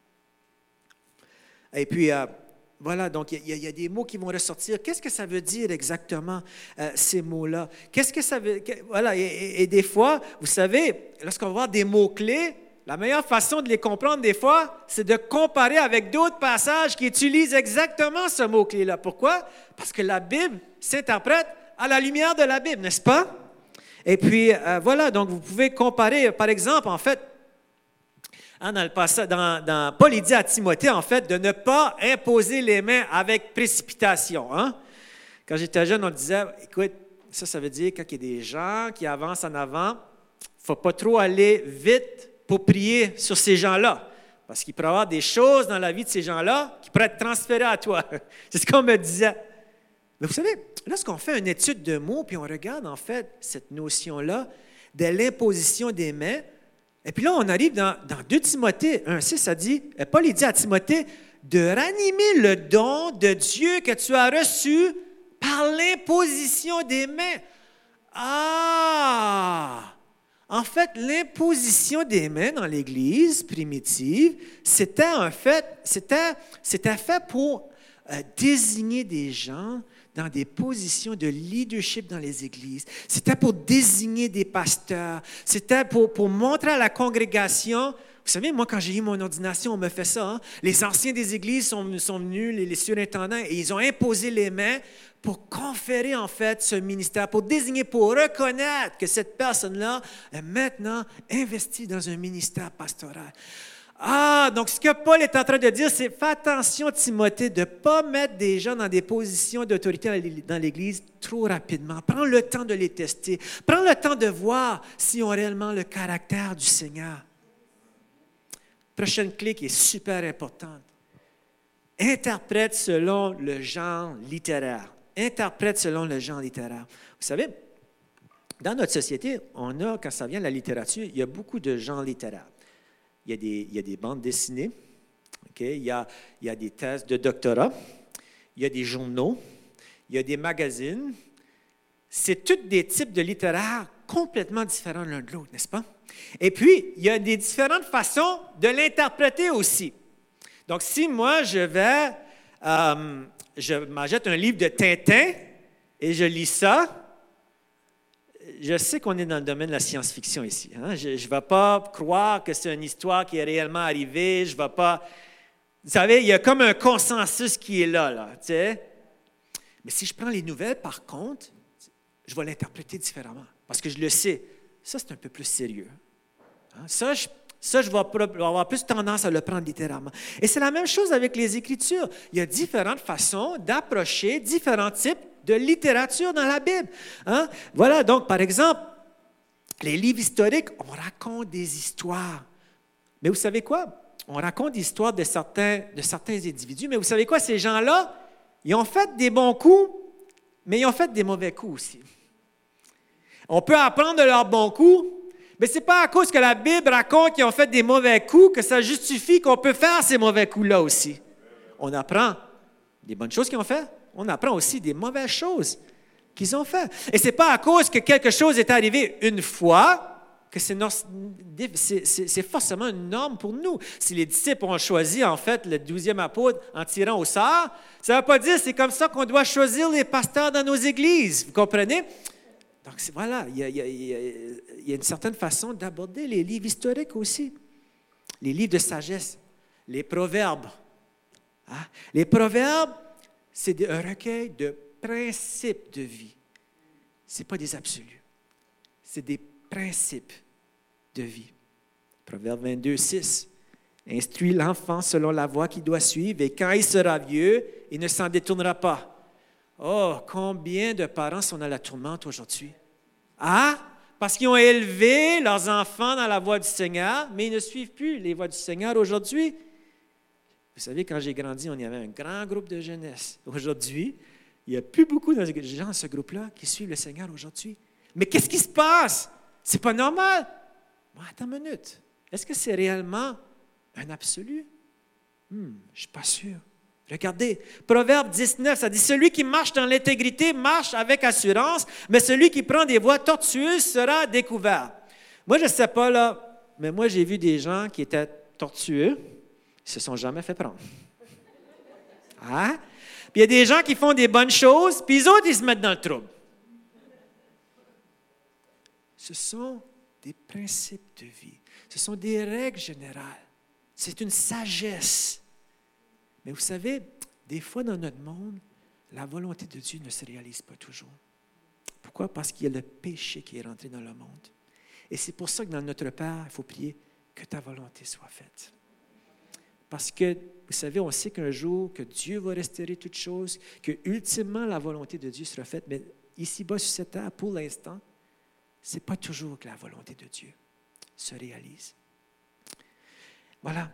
Et puis, voilà, donc il y a des mots qui vont ressortir. Qu'est-ce que ça veut dire exactement, ces mots-là? Qu'est-ce que ça veut... Voilà, et des fois, vous savez, lorsqu'on va voir des mots-clés, la meilleure façon de les comprendre, des fois, c'est de comparer avec d'autres passages qui utilisent exactement ce mot-clé-là. Pourquoi? Parce que la Bible s'interprète à la lumière de la Bible, n'est-ce pas? Et puis, voilà, donc vous pouvez comparer, par exemple, en fait, hein, dans le passage, Paul il dit à Timothée, en fait, de ne pas imposer les mains avec précipitation. Hein? Quand j'étais jeune, on disait, écoute, ça veut dire quand il y a des gens qui avancent en avant, il ne faut pas trop aller vite pour prier sur ces gens-là. Parce qu'il pourrait y avoir des choses dans la vie de ces gens-là qui pourraient être transférées à toi. C'est ce qu'on me disait. Mais vous savez, lorsqu'on fait une étude de mots, puis on regarde en fait cette notion-là de l'imposition des mains, et puis là, on arrive dans 2 Timothée 1,6, ça dit, Paul il dit à Timothée de ranimer le don de Dieu que tu as reçu Par l'imposition des mains. Ah! En fait, l'imposition des mains dans l'Église primitive, c'était fait pour désigner des gens dans des positions de leadership dans les églises. C'était pour désigner des pasteurs. C'était pour montrer à la congrégation. Vous savez, moi, quand j'ai eu mon ordination, on me fait ça. Hein? Les anciens des églises sont venus, les surintendants, et ils ont imposé les mains pour conférer, en fait, ce ministère, pour désigner, pour reconnaître que cette personne-là est maintenant investie dans un ministère pastoral. Ah, donc ce que Paul est en train de dire, c'est fais attention, Timothée, de ne pas mettre des gens dans des positions d'autorité dans l'Église trop rapidement. Prends le temps de les tester. Prends le temps de voir s'ils ont réellement le caractère du Seigneur. Prochaine clé qui est super importante. Interprète selon le genre littéraire. Interprète selon le genre littéraire. Vous savez, dans notre société, quand ça vient de la littérature, il y a beaucoup de genres littéraires. Il y a des bandes dessinées, okay? Il y a des thèses de doctorat, il y a des journaux, il y a des magazines. C'est tous des types de littéraires complètement différents l'un de l'autre, n'est-ce pas? Et puis, il y a des différentes façons de l'interpréter aussi. Donc, si moi, je m'achète un livre de Tintin et je lis ça, je sais qu'on est dans le domaine de la science-fiction ici. Hein? Je ne vais pas croire que c'est une histoire qui est réellement arrivée. Je ne vais pas... Vous savez, il y a comme un consensus qui est là, tu sais. Mais si je prends les nouvelles, par contre, je vais l'interpréter différemment. Parce que je le sais. Ça, c'est un peu plus sérieux. Hein? Ça, je vais avoir plus tendance à le prendre littéralement. Et c'est la même chose avec les Écritures. Il y a différentes façons d'approcher différents types de littérature dans la Bible. Hein? Voilà, donc, par exemple, les livres historiques, on raconte des histoires. Mais vous savez quoi? On raconte des histoires de certains individus, mais vous savez quoi? Ces gens-là, ils ont fait des bons coups, mais ils ont fait des mauvais coups aussi. On peut apprendre de leurs bons coups, mais ce n'est pas à cause que la Bible raconte qu'ils ont fait des mauvais coups que ça justifie qu'on peut faire ces mauvais coups-là aussi. On apprend des bonnes choses qu'ils ont fait. On apprend aussi des mauvaises choses qu'ils ont faites. Et ce n'est pas à cause que quelque chose est arrivé une fois que c'est forcément une norme pour nous. Si les disciples ont choisi, en fait, le 12e apôtre en tirant au sort, ça ne veut pas dire que c'est comme ça qu'on doit choisir les pasteurs dans nos églises. Vous comprenez? Donc, voilà, il y a une certaine façon d'aborder les livres historiques aussi. Les livres de sagesse, les proverbes. Hein? Les proverbes, c'est un recueil de principes de vie. Ce n'est pas des absolus. C'est des principes de vie. Proverbe 22, 6. Instruis l'enfant selon la voie qu'il doit suivre, et quand il sera vieux, il ne s'en détournera pas. Oh, combien de parents sont dans la tourmente aujourd'hui? Ah, parce qu'ils ont élevé leurs enfants dans la voie du Seigneur, mais ils ne suivent plus les voies du Seigneur aujourd'hui. Vous savez, quand j'ai grandi, on y avait un grand groupe de jeunesse. Aujourd'hui, il n'y a plus beaucoup de gens dans ce groupe-là qui suivent le Seigneur aujourd'hui. Mais qu'est-ce qui se passe? C'est pas normal. Bon, attends une minute. Est-ce que c'est réellement un absolu? Je ne suis pas sûr. Regardez, Proverbe 19, ça dit « Celui qui marche dans l'intégrité marche avec assurance, mais celui qui prend des voies tortueuses sera découvert. » Moi, je ne sais pas, là, mais moi, j'ai vu des gens qui étaient tortueux. Ils ne se sont jamais fait prendre. Hein? Puis il y a des gens qui font des bonnes choses, puis les autres, ils se mettent dans le trouble. Ce sont des principes de vie. Ce sont des règles générales. C'est une sagesse. Mais vous savez, des fois dans notre monde, la volonté de Dieu ne se réalise pas toujours. Pourquoi? Parce qu'il y a le péché qui est rentré dans le monde. Et c'est pour ça que dans notre Père, il faut prier que ta volonté soit faite. Parce que, vous savez, on sait qu'un jour, que Dieu va restaurer toutes choses, que ultimement la volonté de Dieu sera faite, mais ici-bas sur cette terre, pour l'instant, ce n'est pas toujours que la volonté de Dieu se réalise. Voilà.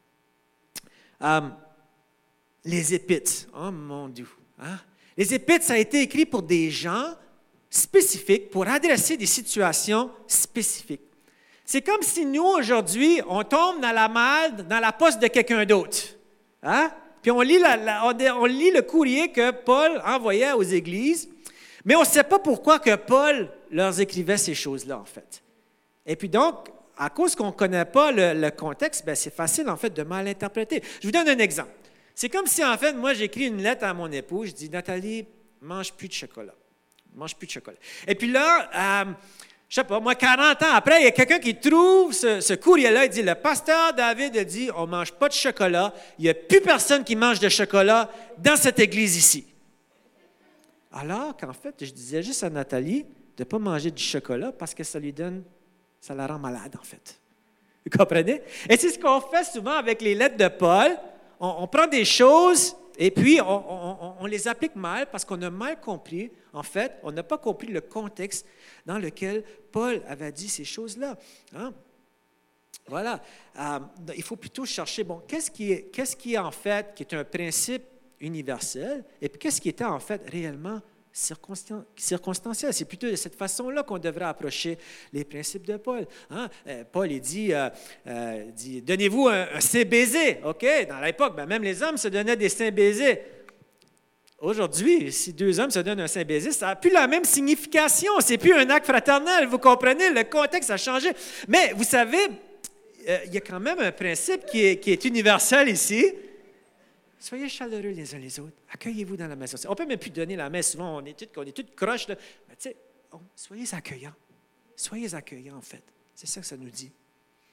Les épîtres, oh mon Dieu. Hein? Les épîtres, ça a été écrit pour des gens spécifiques, pour adresser des situations spécifiques. C'est comme si nous, aujourd'hui, on tombe dans la malle, dans la poche de quelqu'un d'autre. Hein? puis on lit le courrier que Paul envoyait aux églises, mais on ne sait pas pourquoi que Paul leur écrivait ces choses-là, en fait. Et puis donc, à cause qu'on ne connaît pas le contexte, bien, c'est facile, en fait, de mal interpréter. Je vous donne un exemple. C'est comme si, en fait, moi, j'écris une lettre à mon époux, je dis, Nathalie, mange plus de chocolat. Mange plus de chocolat. Et puis là, je ne sais pas, moi, 40 ans après, il y a quelqu'un qui trouve ce courrier-là, il dit, le pasteur David a dit, on ne mange pas de chocolat, il n'y a plus personne qui mange de chocolat dans cette église ici. Alors qu'en fait, je disais juste à Nathalie de ne pas manger du chocolat parce que ça la rend malade, en fait. Vous comprenez? Et c'est ce qu'on fait souvent avec les lettres de Paul. On prend des choses et puis on les applique mal parce qu'on a mal compris. En fait, on n'a pas compris le contexte dans lequel Paul avait dit ces choses-là. Hein? Voilà. Il faut plutôt chercher, bon, qu'est-ce qui est en fait, qui est un principe universel, et puis qu'est-ce qui était en fait réellement circonstanciel. C'est plutôt de cette façon-là qu'on devrait approcher les principes de Paul. Hein? Paul, il dit donnez-vous un saint baiser. OK? Dans l'époque, même les hommes se donnaient des saints baisers. Aujourd'hui, si deux hommes se donnent un saint baiser, ça n'a plus la même signification. Ce n'est plus un acte fraternel. Vous comprenez? Le contexte a changé. Mais vous savez, il y a quand même un principe qui est universel ici. Soyez chaleureux les uns les autres. Accueillez-vous dans la maison. On ne peut même plus donner la main. Souvent, on est tous croches. Là. Mais tu sais, soyez accueillants. Soyez accueillants, en fait. C'est ça que ça nous dit.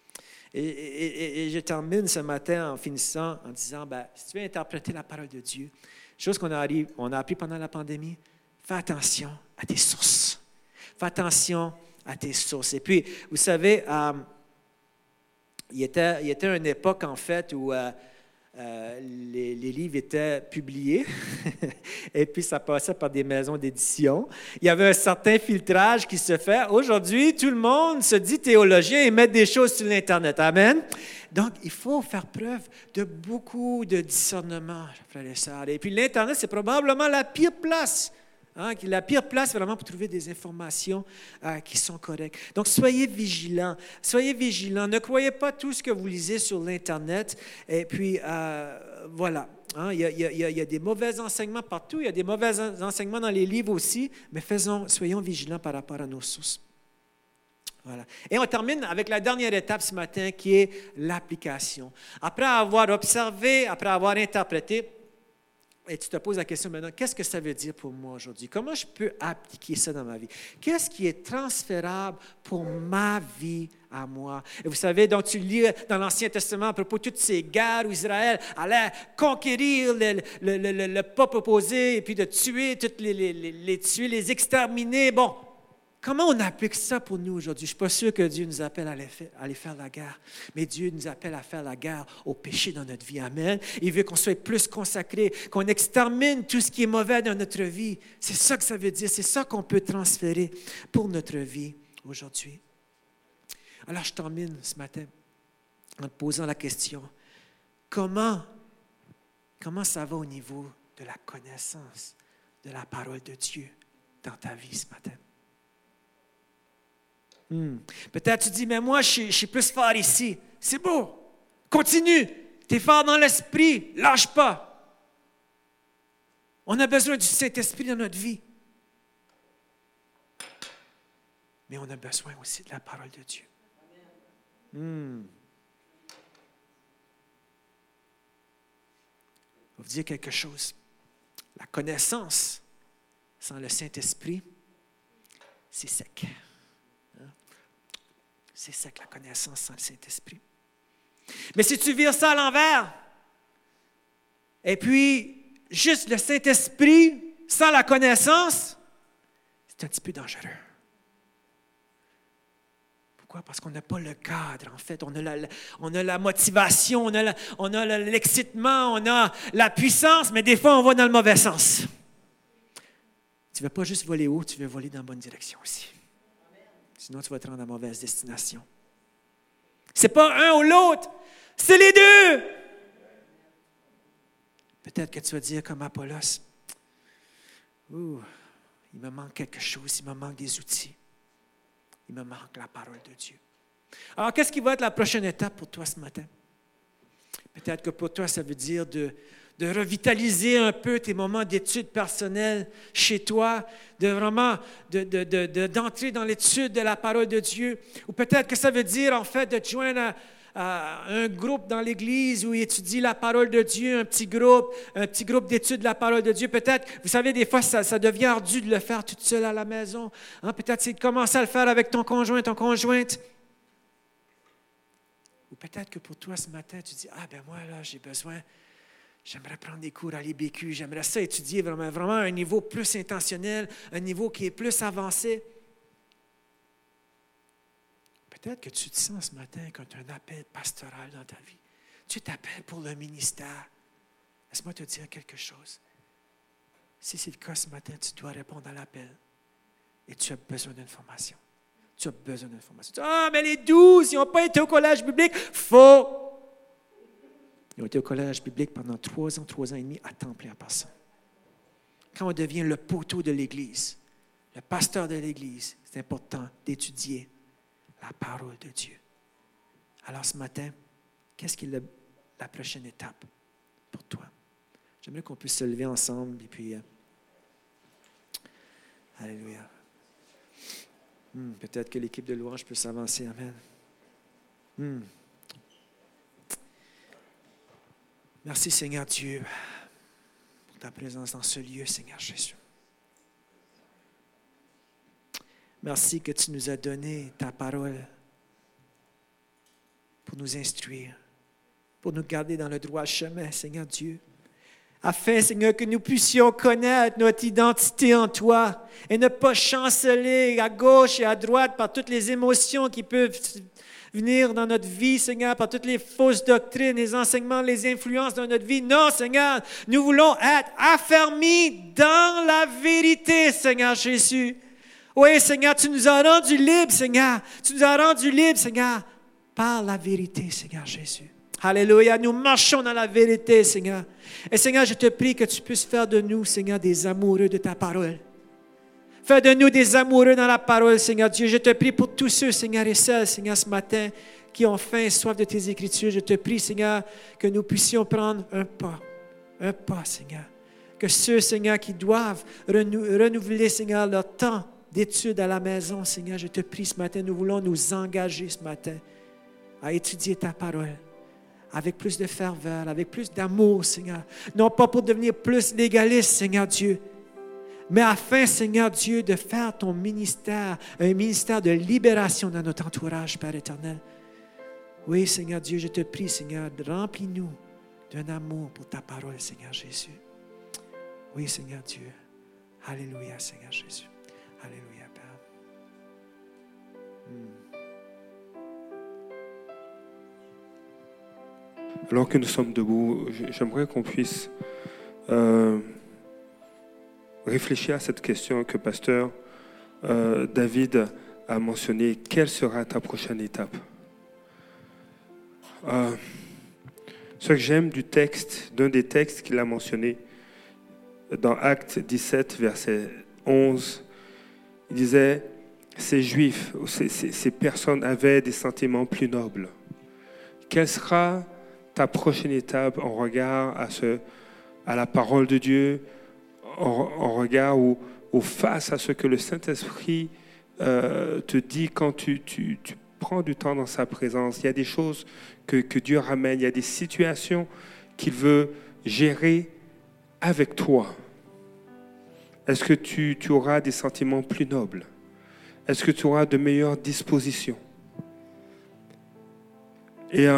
Et je termine ce matin en finissant en disant, si tu veux interpréter la parole de Dieu, chose qu'on a appris pendant la pandémie, fais attention à tes sources. Fais attention à tes sources. Et puis, vous savez, il y était une époque, en fait, où les livres étaient publiés et puis ça passait par des maisons d'édition. Il y avait un certain filtrage qui se fait. Aujourd'hui, tout le monde se dit théologien et met des choses sur l'Internet. Amen. Donc, il faut faire preuve de beaucoup de discernement, frères et sœurs. Et puis, l'Internet, c'est probablement la pire place. La pire place vraiment pour trouver des informations qui sont correctes. Donc, soyez vigilants. Soyez vigilants. Ne croyez pas tout ce que vous lisez sur l'Internet. Et puis, voilà. Il y a des mauvais enseignements partout. Il y a des mauvais enseignements dans les livres aussi. Mais soyons vigilants par rapport à nos sources. Voilà. Et on termine avec la dernière étape ce matin qui est l'application. Après avoir observé, après avoir interprété, et tu te poses la question maintenant, qu'est-ce que ça veut dire pour moi aujourd'hui? Comment je peux appliquer ça dans ma vie? Qu'est-ce qui est transférable pour ma vie à moi? Et vous savez, donc tu lis dans l'Ancien Testament à propos de toutes ces guerres où Israël allait conquérir le peuple opposé et puis de tuer, les exterminer. Bon, comment on applique ça pour nous aujourd'hui? Je ne suis pas sûr que Dieu nous appelle à aller faire la guerre, mais Dieu nous appelle à faire la guerre au péché dans notre vie. Amen. Il veut qu'on soit plus consacrés, qu'on extermine tout ce qui est mauvais dans notre vie. C'est ça que ça veut dire. C'est ça qu'on peut transférer pour notre vie aujourd'hui. Alors, je termine ce matin en te posant la question, comment ça va au niveau de la connaissance de la parole de Dieu dans ta vie ce matin? Peut-être tu dis, mais moi, je suis plus fort ici. C'est beau. Continue. Tu es fort dans l'esprit. Lâche pas. On a besoin du Saint-Esprit dans notre vie. Mais on a besoin aussi de la parole de Dieu. Je vais vous dire quelque chose. La connaissance sans le Saint-Esprit, c'est sec. C'est sec, la connaissance sans le Saint-Esprit. Mais si tu vires ça à l'envers, et puis juste le Saint-Esprit sans la connaissance, c'est un petit peu dangereux. Pourquoi? Parce qu'on n'a pas le cadre, en fait. On a la motivation, on a l'excitement, on a la puissance, mais des fois, on va dans le mauvais sens. Tu ne veux pas juste voler haut, tu veux voler dans la bonne direction aussi. Sinon, tu vas te rendre à mauvaise destination. Ce n'est pas un ou l'autre, c'est les deux. Peut-être que tu vas dire comme Apollos, « il me manque quelque chose, il me manque des outils. Il me manque la parole de Dieu. » Alors, qu'est-ce qui va être la prochaine étape pour toi ce matin? Peut-être que pour toi, ça veut dire de revitaliser un peu tes moments d'études personnelles chez toi, de vraiment d'entrer dans l'étude de la parole de Dieu. Ou peut-être que ça veut dire, en fait, de te joindre à un groupe dans l'Église où il étudie la parole de Dieu, un petit groupe d'études de la parole de Dieu. Peut-être, vous savez, des fois, ça devient ardu de le faire toute seule à la maison. Hein? Peut-être c'est de commencer à le faire avec ton conjoint, ton conjointe. Ou peut-être que pour toi, ce matin, tu dis, moi, là, j'aimerais prendre des cours à l'IBQ, j'aimerais ça étudier vraiment à un niveau plus intentionnel, un niveau qui est plus avancé. Peut-être que tu te sens ce matin comme un appel pastoral dans ta vie. Tu t'appelles pour le ministère. Laisse-moi te dire quelque chose. Si c'est le cas ce matin, tu dois répondre à l'appel. Et tu as besoin d'informations. Tu as besoin d'informations. Mais les 12, ils n'ont pas été au collège biblique. Faux! Ils ont été au collège biblique pendant 3 ans et demi à temps plein à personne. Quand on devient le poteau de l'Église, le pasteur de l'Église, c'est important d'étudier la parole de Dieu. Alors ce matin, qu'est-ce qui est la prochaine étape pour toi? J'aimerais qu'on puisse se lever ensemble et puis... Alléluia. Peut-être que l'équipe de louange peut s'avancer. Amen. Merci Seigneur Dieu pour ta présence dans ce lieu, Seigneur Jésus. Merci que tu nous as donné ta parole pour nous instruire, pour nous garder dans le droit chemin, Seigneur Dieu. Afin, Seigneur, que nous puissions connaître notre identité en toi et ne pas chanceler à gauche et à droite par toutes les émotions qui peuvent venir dans notre vie, Seigneur, par toutes les fausses doctrines, les enseignements, les influences dans notre vie. Non, Seigneur, nous voulons être affermis dans la vérité, Seigneur Jésus. Oui, Seigneur, tu nous as rendus libres, Seigneur. Tu nous as rendus libres, Seigneur, par la vérité, Seigneur Jésus. Alléluia, nous marchons dans la vérité, Seigneur. Et Seigneur, je te prie que tu puisses faire de nous, Seigneur, des amoureux de ta parole. Fais de nous des amoureux dans la parole, Seigneur Dieu. Je te prie pour tous ceux, Seigneur, et celles, Seigneur, ce matin, qui ont faim et soif de tes Écritures. Je te prie, Seigneur, que nous puissions prendre un pas, Seigneur. Que ceux, Seigneur, qui doivent renouveler, Seigneur, leur temps d'études à la maison, Seigneur, je te prie ce matin, nous voulons nous engager ce matin à étudier ta parole avec plus de ferveur, avec plus d'amour, Seigneur. Non pas pour devenir plus légaliste, Seigneur Dieu, mais afin, Seigneur Dieu, de faire ton ministère, un ministère de libération dans notre entourage, Père éternel. Oui, Seigneur Dieu, je te prie, Seigneur, remplis-nous d'un amour pour ta parole, Seigneur Jésus. Oui, Seigneur Dieu. Alléluia, Seigneur Jésus. Alléluia, Père. Alors que nous sommes debout, j'aimerais qu'on puisse réfléchir à cette question que Pasteur David a mentionnée. Quelle sera ta prochaine étape? Ce que j'aime du texte, d'un des textes qu'il a mentionné, dans Actes 17, verset 11, il disait, ces Juifs, ces personnes avaient des sentiments plus nobles. Quelle sera ta prochaine étape en regard à la parole de Dieu, en regard ou face à ce que le Saint-Esprit te dit quand tu prends du temps dans sa présence? Il y a des choses que Dieu ramène, il y a des situations qu'il veut gérer avec toi. Est-ce que tu auras des sentiments plus nobles? Est-ce que tu auras de meilleures dispositions? Et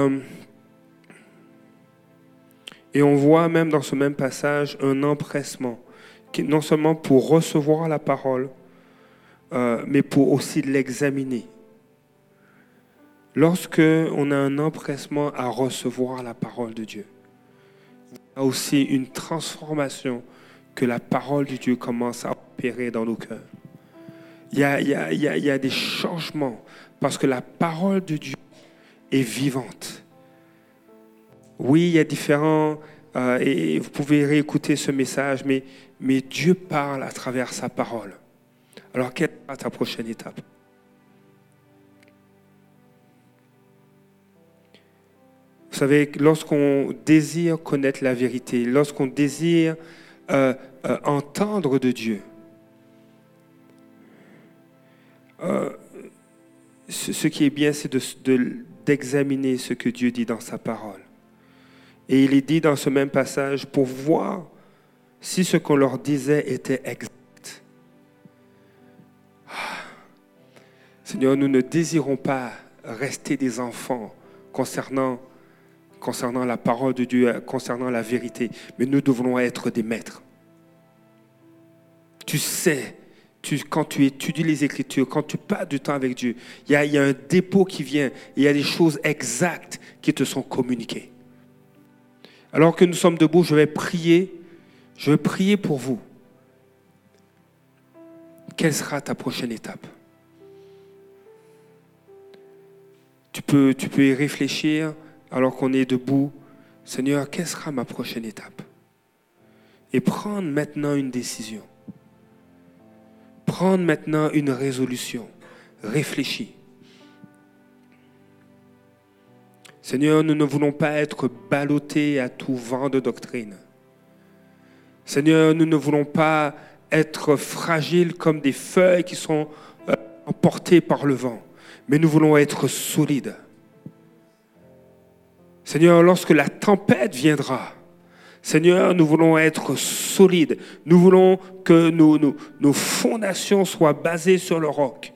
on voit même dans ce même passage un empressement, non seulement pour recevoir la parole, mais pour aussi l'examiner. Lorsque on a un empressement à recevoir la parole de Dieu, il y a aussi une transformation que la parole de Dieu commence à opérer dans nos cœurs. Il y a des changements parce que la parole de Dieu est vivante. Oui, il y a différents, et vous pouvez réécouter ce message, mais Dieu parle à travers sa parole. Alors, quelle est ta prochaine étape? Vous savez, lorsqu'on désire connaître la vérité, lorsqu'on désire entendre de Dieu, ce qui est bien, c'est d'examiner ce que Dieu dit dans sa parole. Et il est dit dans ce même passage pour voir si ce qu'on leur disait était exact. Seigneur, nous ne désirons pas rester des enfants concernant la parole de Dieu, concernant la vérité, mais nous devons être des maîtres. Tu sais, quand tu étudies les Écritures, quand tu passes du temps avec Dieu, il y a un dépôt qui vient, et il y a des choses exactes qui te sont communiquées. Alors que nous sommes debout, je vais prier pour vous. Quelle sera ta prochaine étape? Tu peux y réfléchir alors qu'on est debout. Seigneur, quelle sera ma prochaine étape? Et prendre maintenant une décision. Prendre maintenant une résolution. Réfléchis. Seigneur, nous ne voulons pas être ballottés à tout vent de doctrine. Seigneur, nous ne voulons pas être fragiles comme des feuilles qui sont emportées par le vent, mais nous voulons être solides. Seigneur, lorsque la tempête viendra, Seigneur, nous voulons être solides. Nous voulons que nos fondations soient basées sur le roc.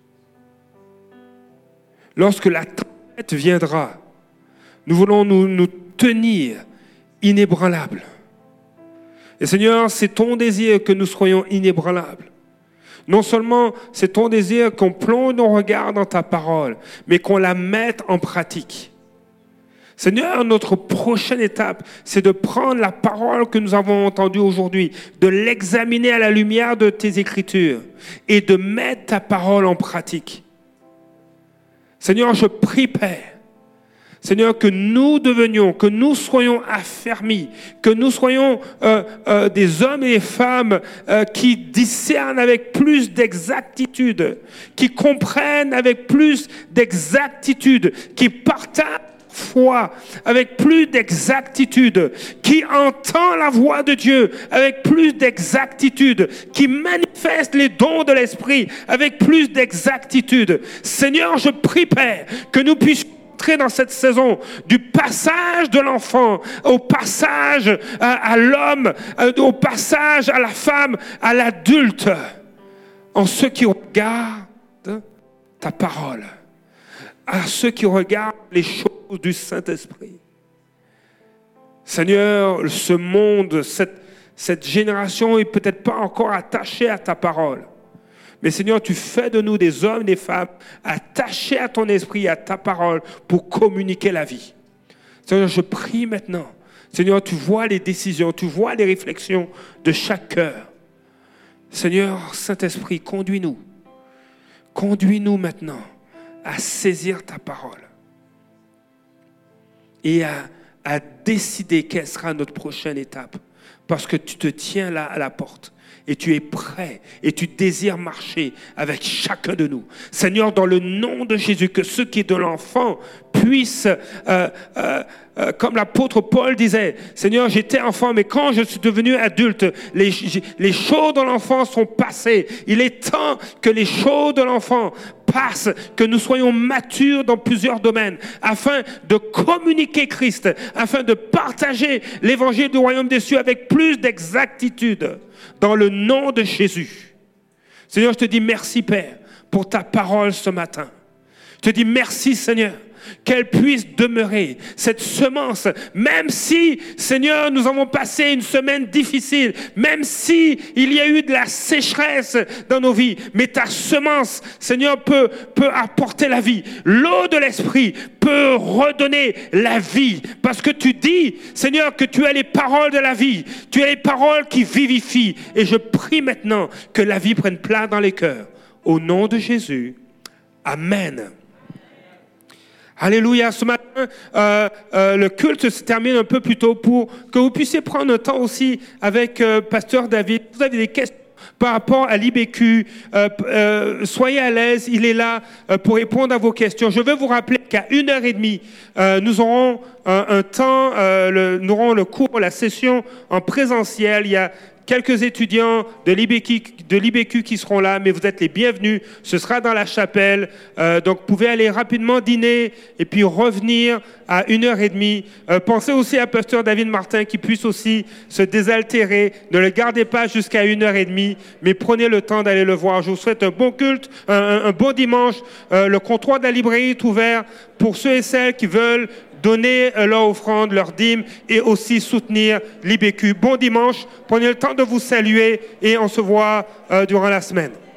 Lorsque la tempête viendra, nous voulons nous tenir inébranlables. Et Seigneur, c'est ton désir que nous soyons inébranlables. Non seulement c'est ton désir qu'on plonge nos regards dans ta parole, mais qu'on la mette en pratique. Seigneur, notre prochaine étape, c'est de prendre la parole que nous avons entendue aujourd'hui, de l'examiner à la lumière de tes Écritures et de mettre ta parole en pratique. Seigneur, je prie, Père, Seigneur, que nous soyons affermis, que nous soyons des hommes et des femmes qui discernent avec plus d'exactitude, qui comprennent avec plus d'exactitude, qui partagent foi avec plus d'exactitude, qui entend la voix de Dieu avec plus d'exactitude, qui manifeste les dons de l'Esprit avec plus d'exactitude. Seigneur, je prie, Père, que nous puissions entrer dans cette saison du passage de l'enfant au passage à l'homme, au passage à la femme, à l'adulte, en ceux qui regardent ta parole, à ceux qui regardent les choses du Saint-Esprit. Seigneur, ce monde, cette génération est peut-être pas encore attachée à ta parole. Mais Seigneur, tu fais de nous des hommes et des femmes attachés à ton esprit, à ta parole, pour communiquer la vie. Seigneur, je prie maintenant. Seigneur, tu vois les décisions, tu vois les réflexions de chaque cœur. Seigneur, Saint-Esprit, conduis-nous. Conduis-nous maintenant à saisir ta parole et à décider quelle sera notre prochaine étape. Parce que tu te tiens là à la porte et tu es prêt et tu désires marcher avec chacun de nous. Seigneur, dans le nom de Jésus, que ceux qui sont de l'enfant puissent, comme l'apôtre Paul disait, Seigneur, j'étais enfant, mais quand je suis devenu adulte, les choses de l'enfant sont passées. Il est temps que les choses de l'enfant passent, que nous soyons matures dans plusieurs domaines, afin de communiquer Christ, afin de partager l'évangile du royaume des cieux avec plus d'exactitude, dans le nom de Jésus. Seigneur, je te dis merci, Père, pour ta parole ce matin. Je te dis merci, Seigneur, qu'elle puisse demeurer, cette semence, même si, Seigneur, nous avons passé une semaine difficile, même si il y a eu de la sécheresse dans nos vies, mais ta semence, Seigneur, peut apporter la vie. L'eau de l'Esprit peut redonner la vie, parce que tu dis, Seigneur, que tu as les paroles de la vie, tu as les paroles qui vivifient, et je prie maintenant que la vie prenne place dans les cœurs. Au nom de Jésus, Amen. Alléluia. Ce matin, le culte se termine un peu plus tôt pour que vous puissiez prendre un temps aussi avec Pasteur David. Vous avez des questions, par rapport à l'IBQ, soyez à l'aise, il est là pour répondre à vos questions. Je veux vous rappeler qu'à 1h30, nous aurons un temps, nous aurons le cours, la session en présentiel. Il y a quelques étudiants de l'IBQ qui seront là, mais vous êtes les bienvenus. Ce sera dans la chapelle. Donc, vous pouvez aller rapidement dîner et puis revenir à 1h30. Pensez aussi à Pasteur David Martin qui puisse aussi se désaltérer. Ne le gardez pas jusqu'à 1h30, mais prenez le temps d'aller le voir. Je vous souhaite un bon culte, un bon dimanche. Le comptoir de la librairie est ouvert pour ceux et celles qui veulent donner leur offrande, leur dîme et aussi soutenir l'IBQ. Bon dimanche, prenez le temps de vous saluer et on se voit durant la semaine.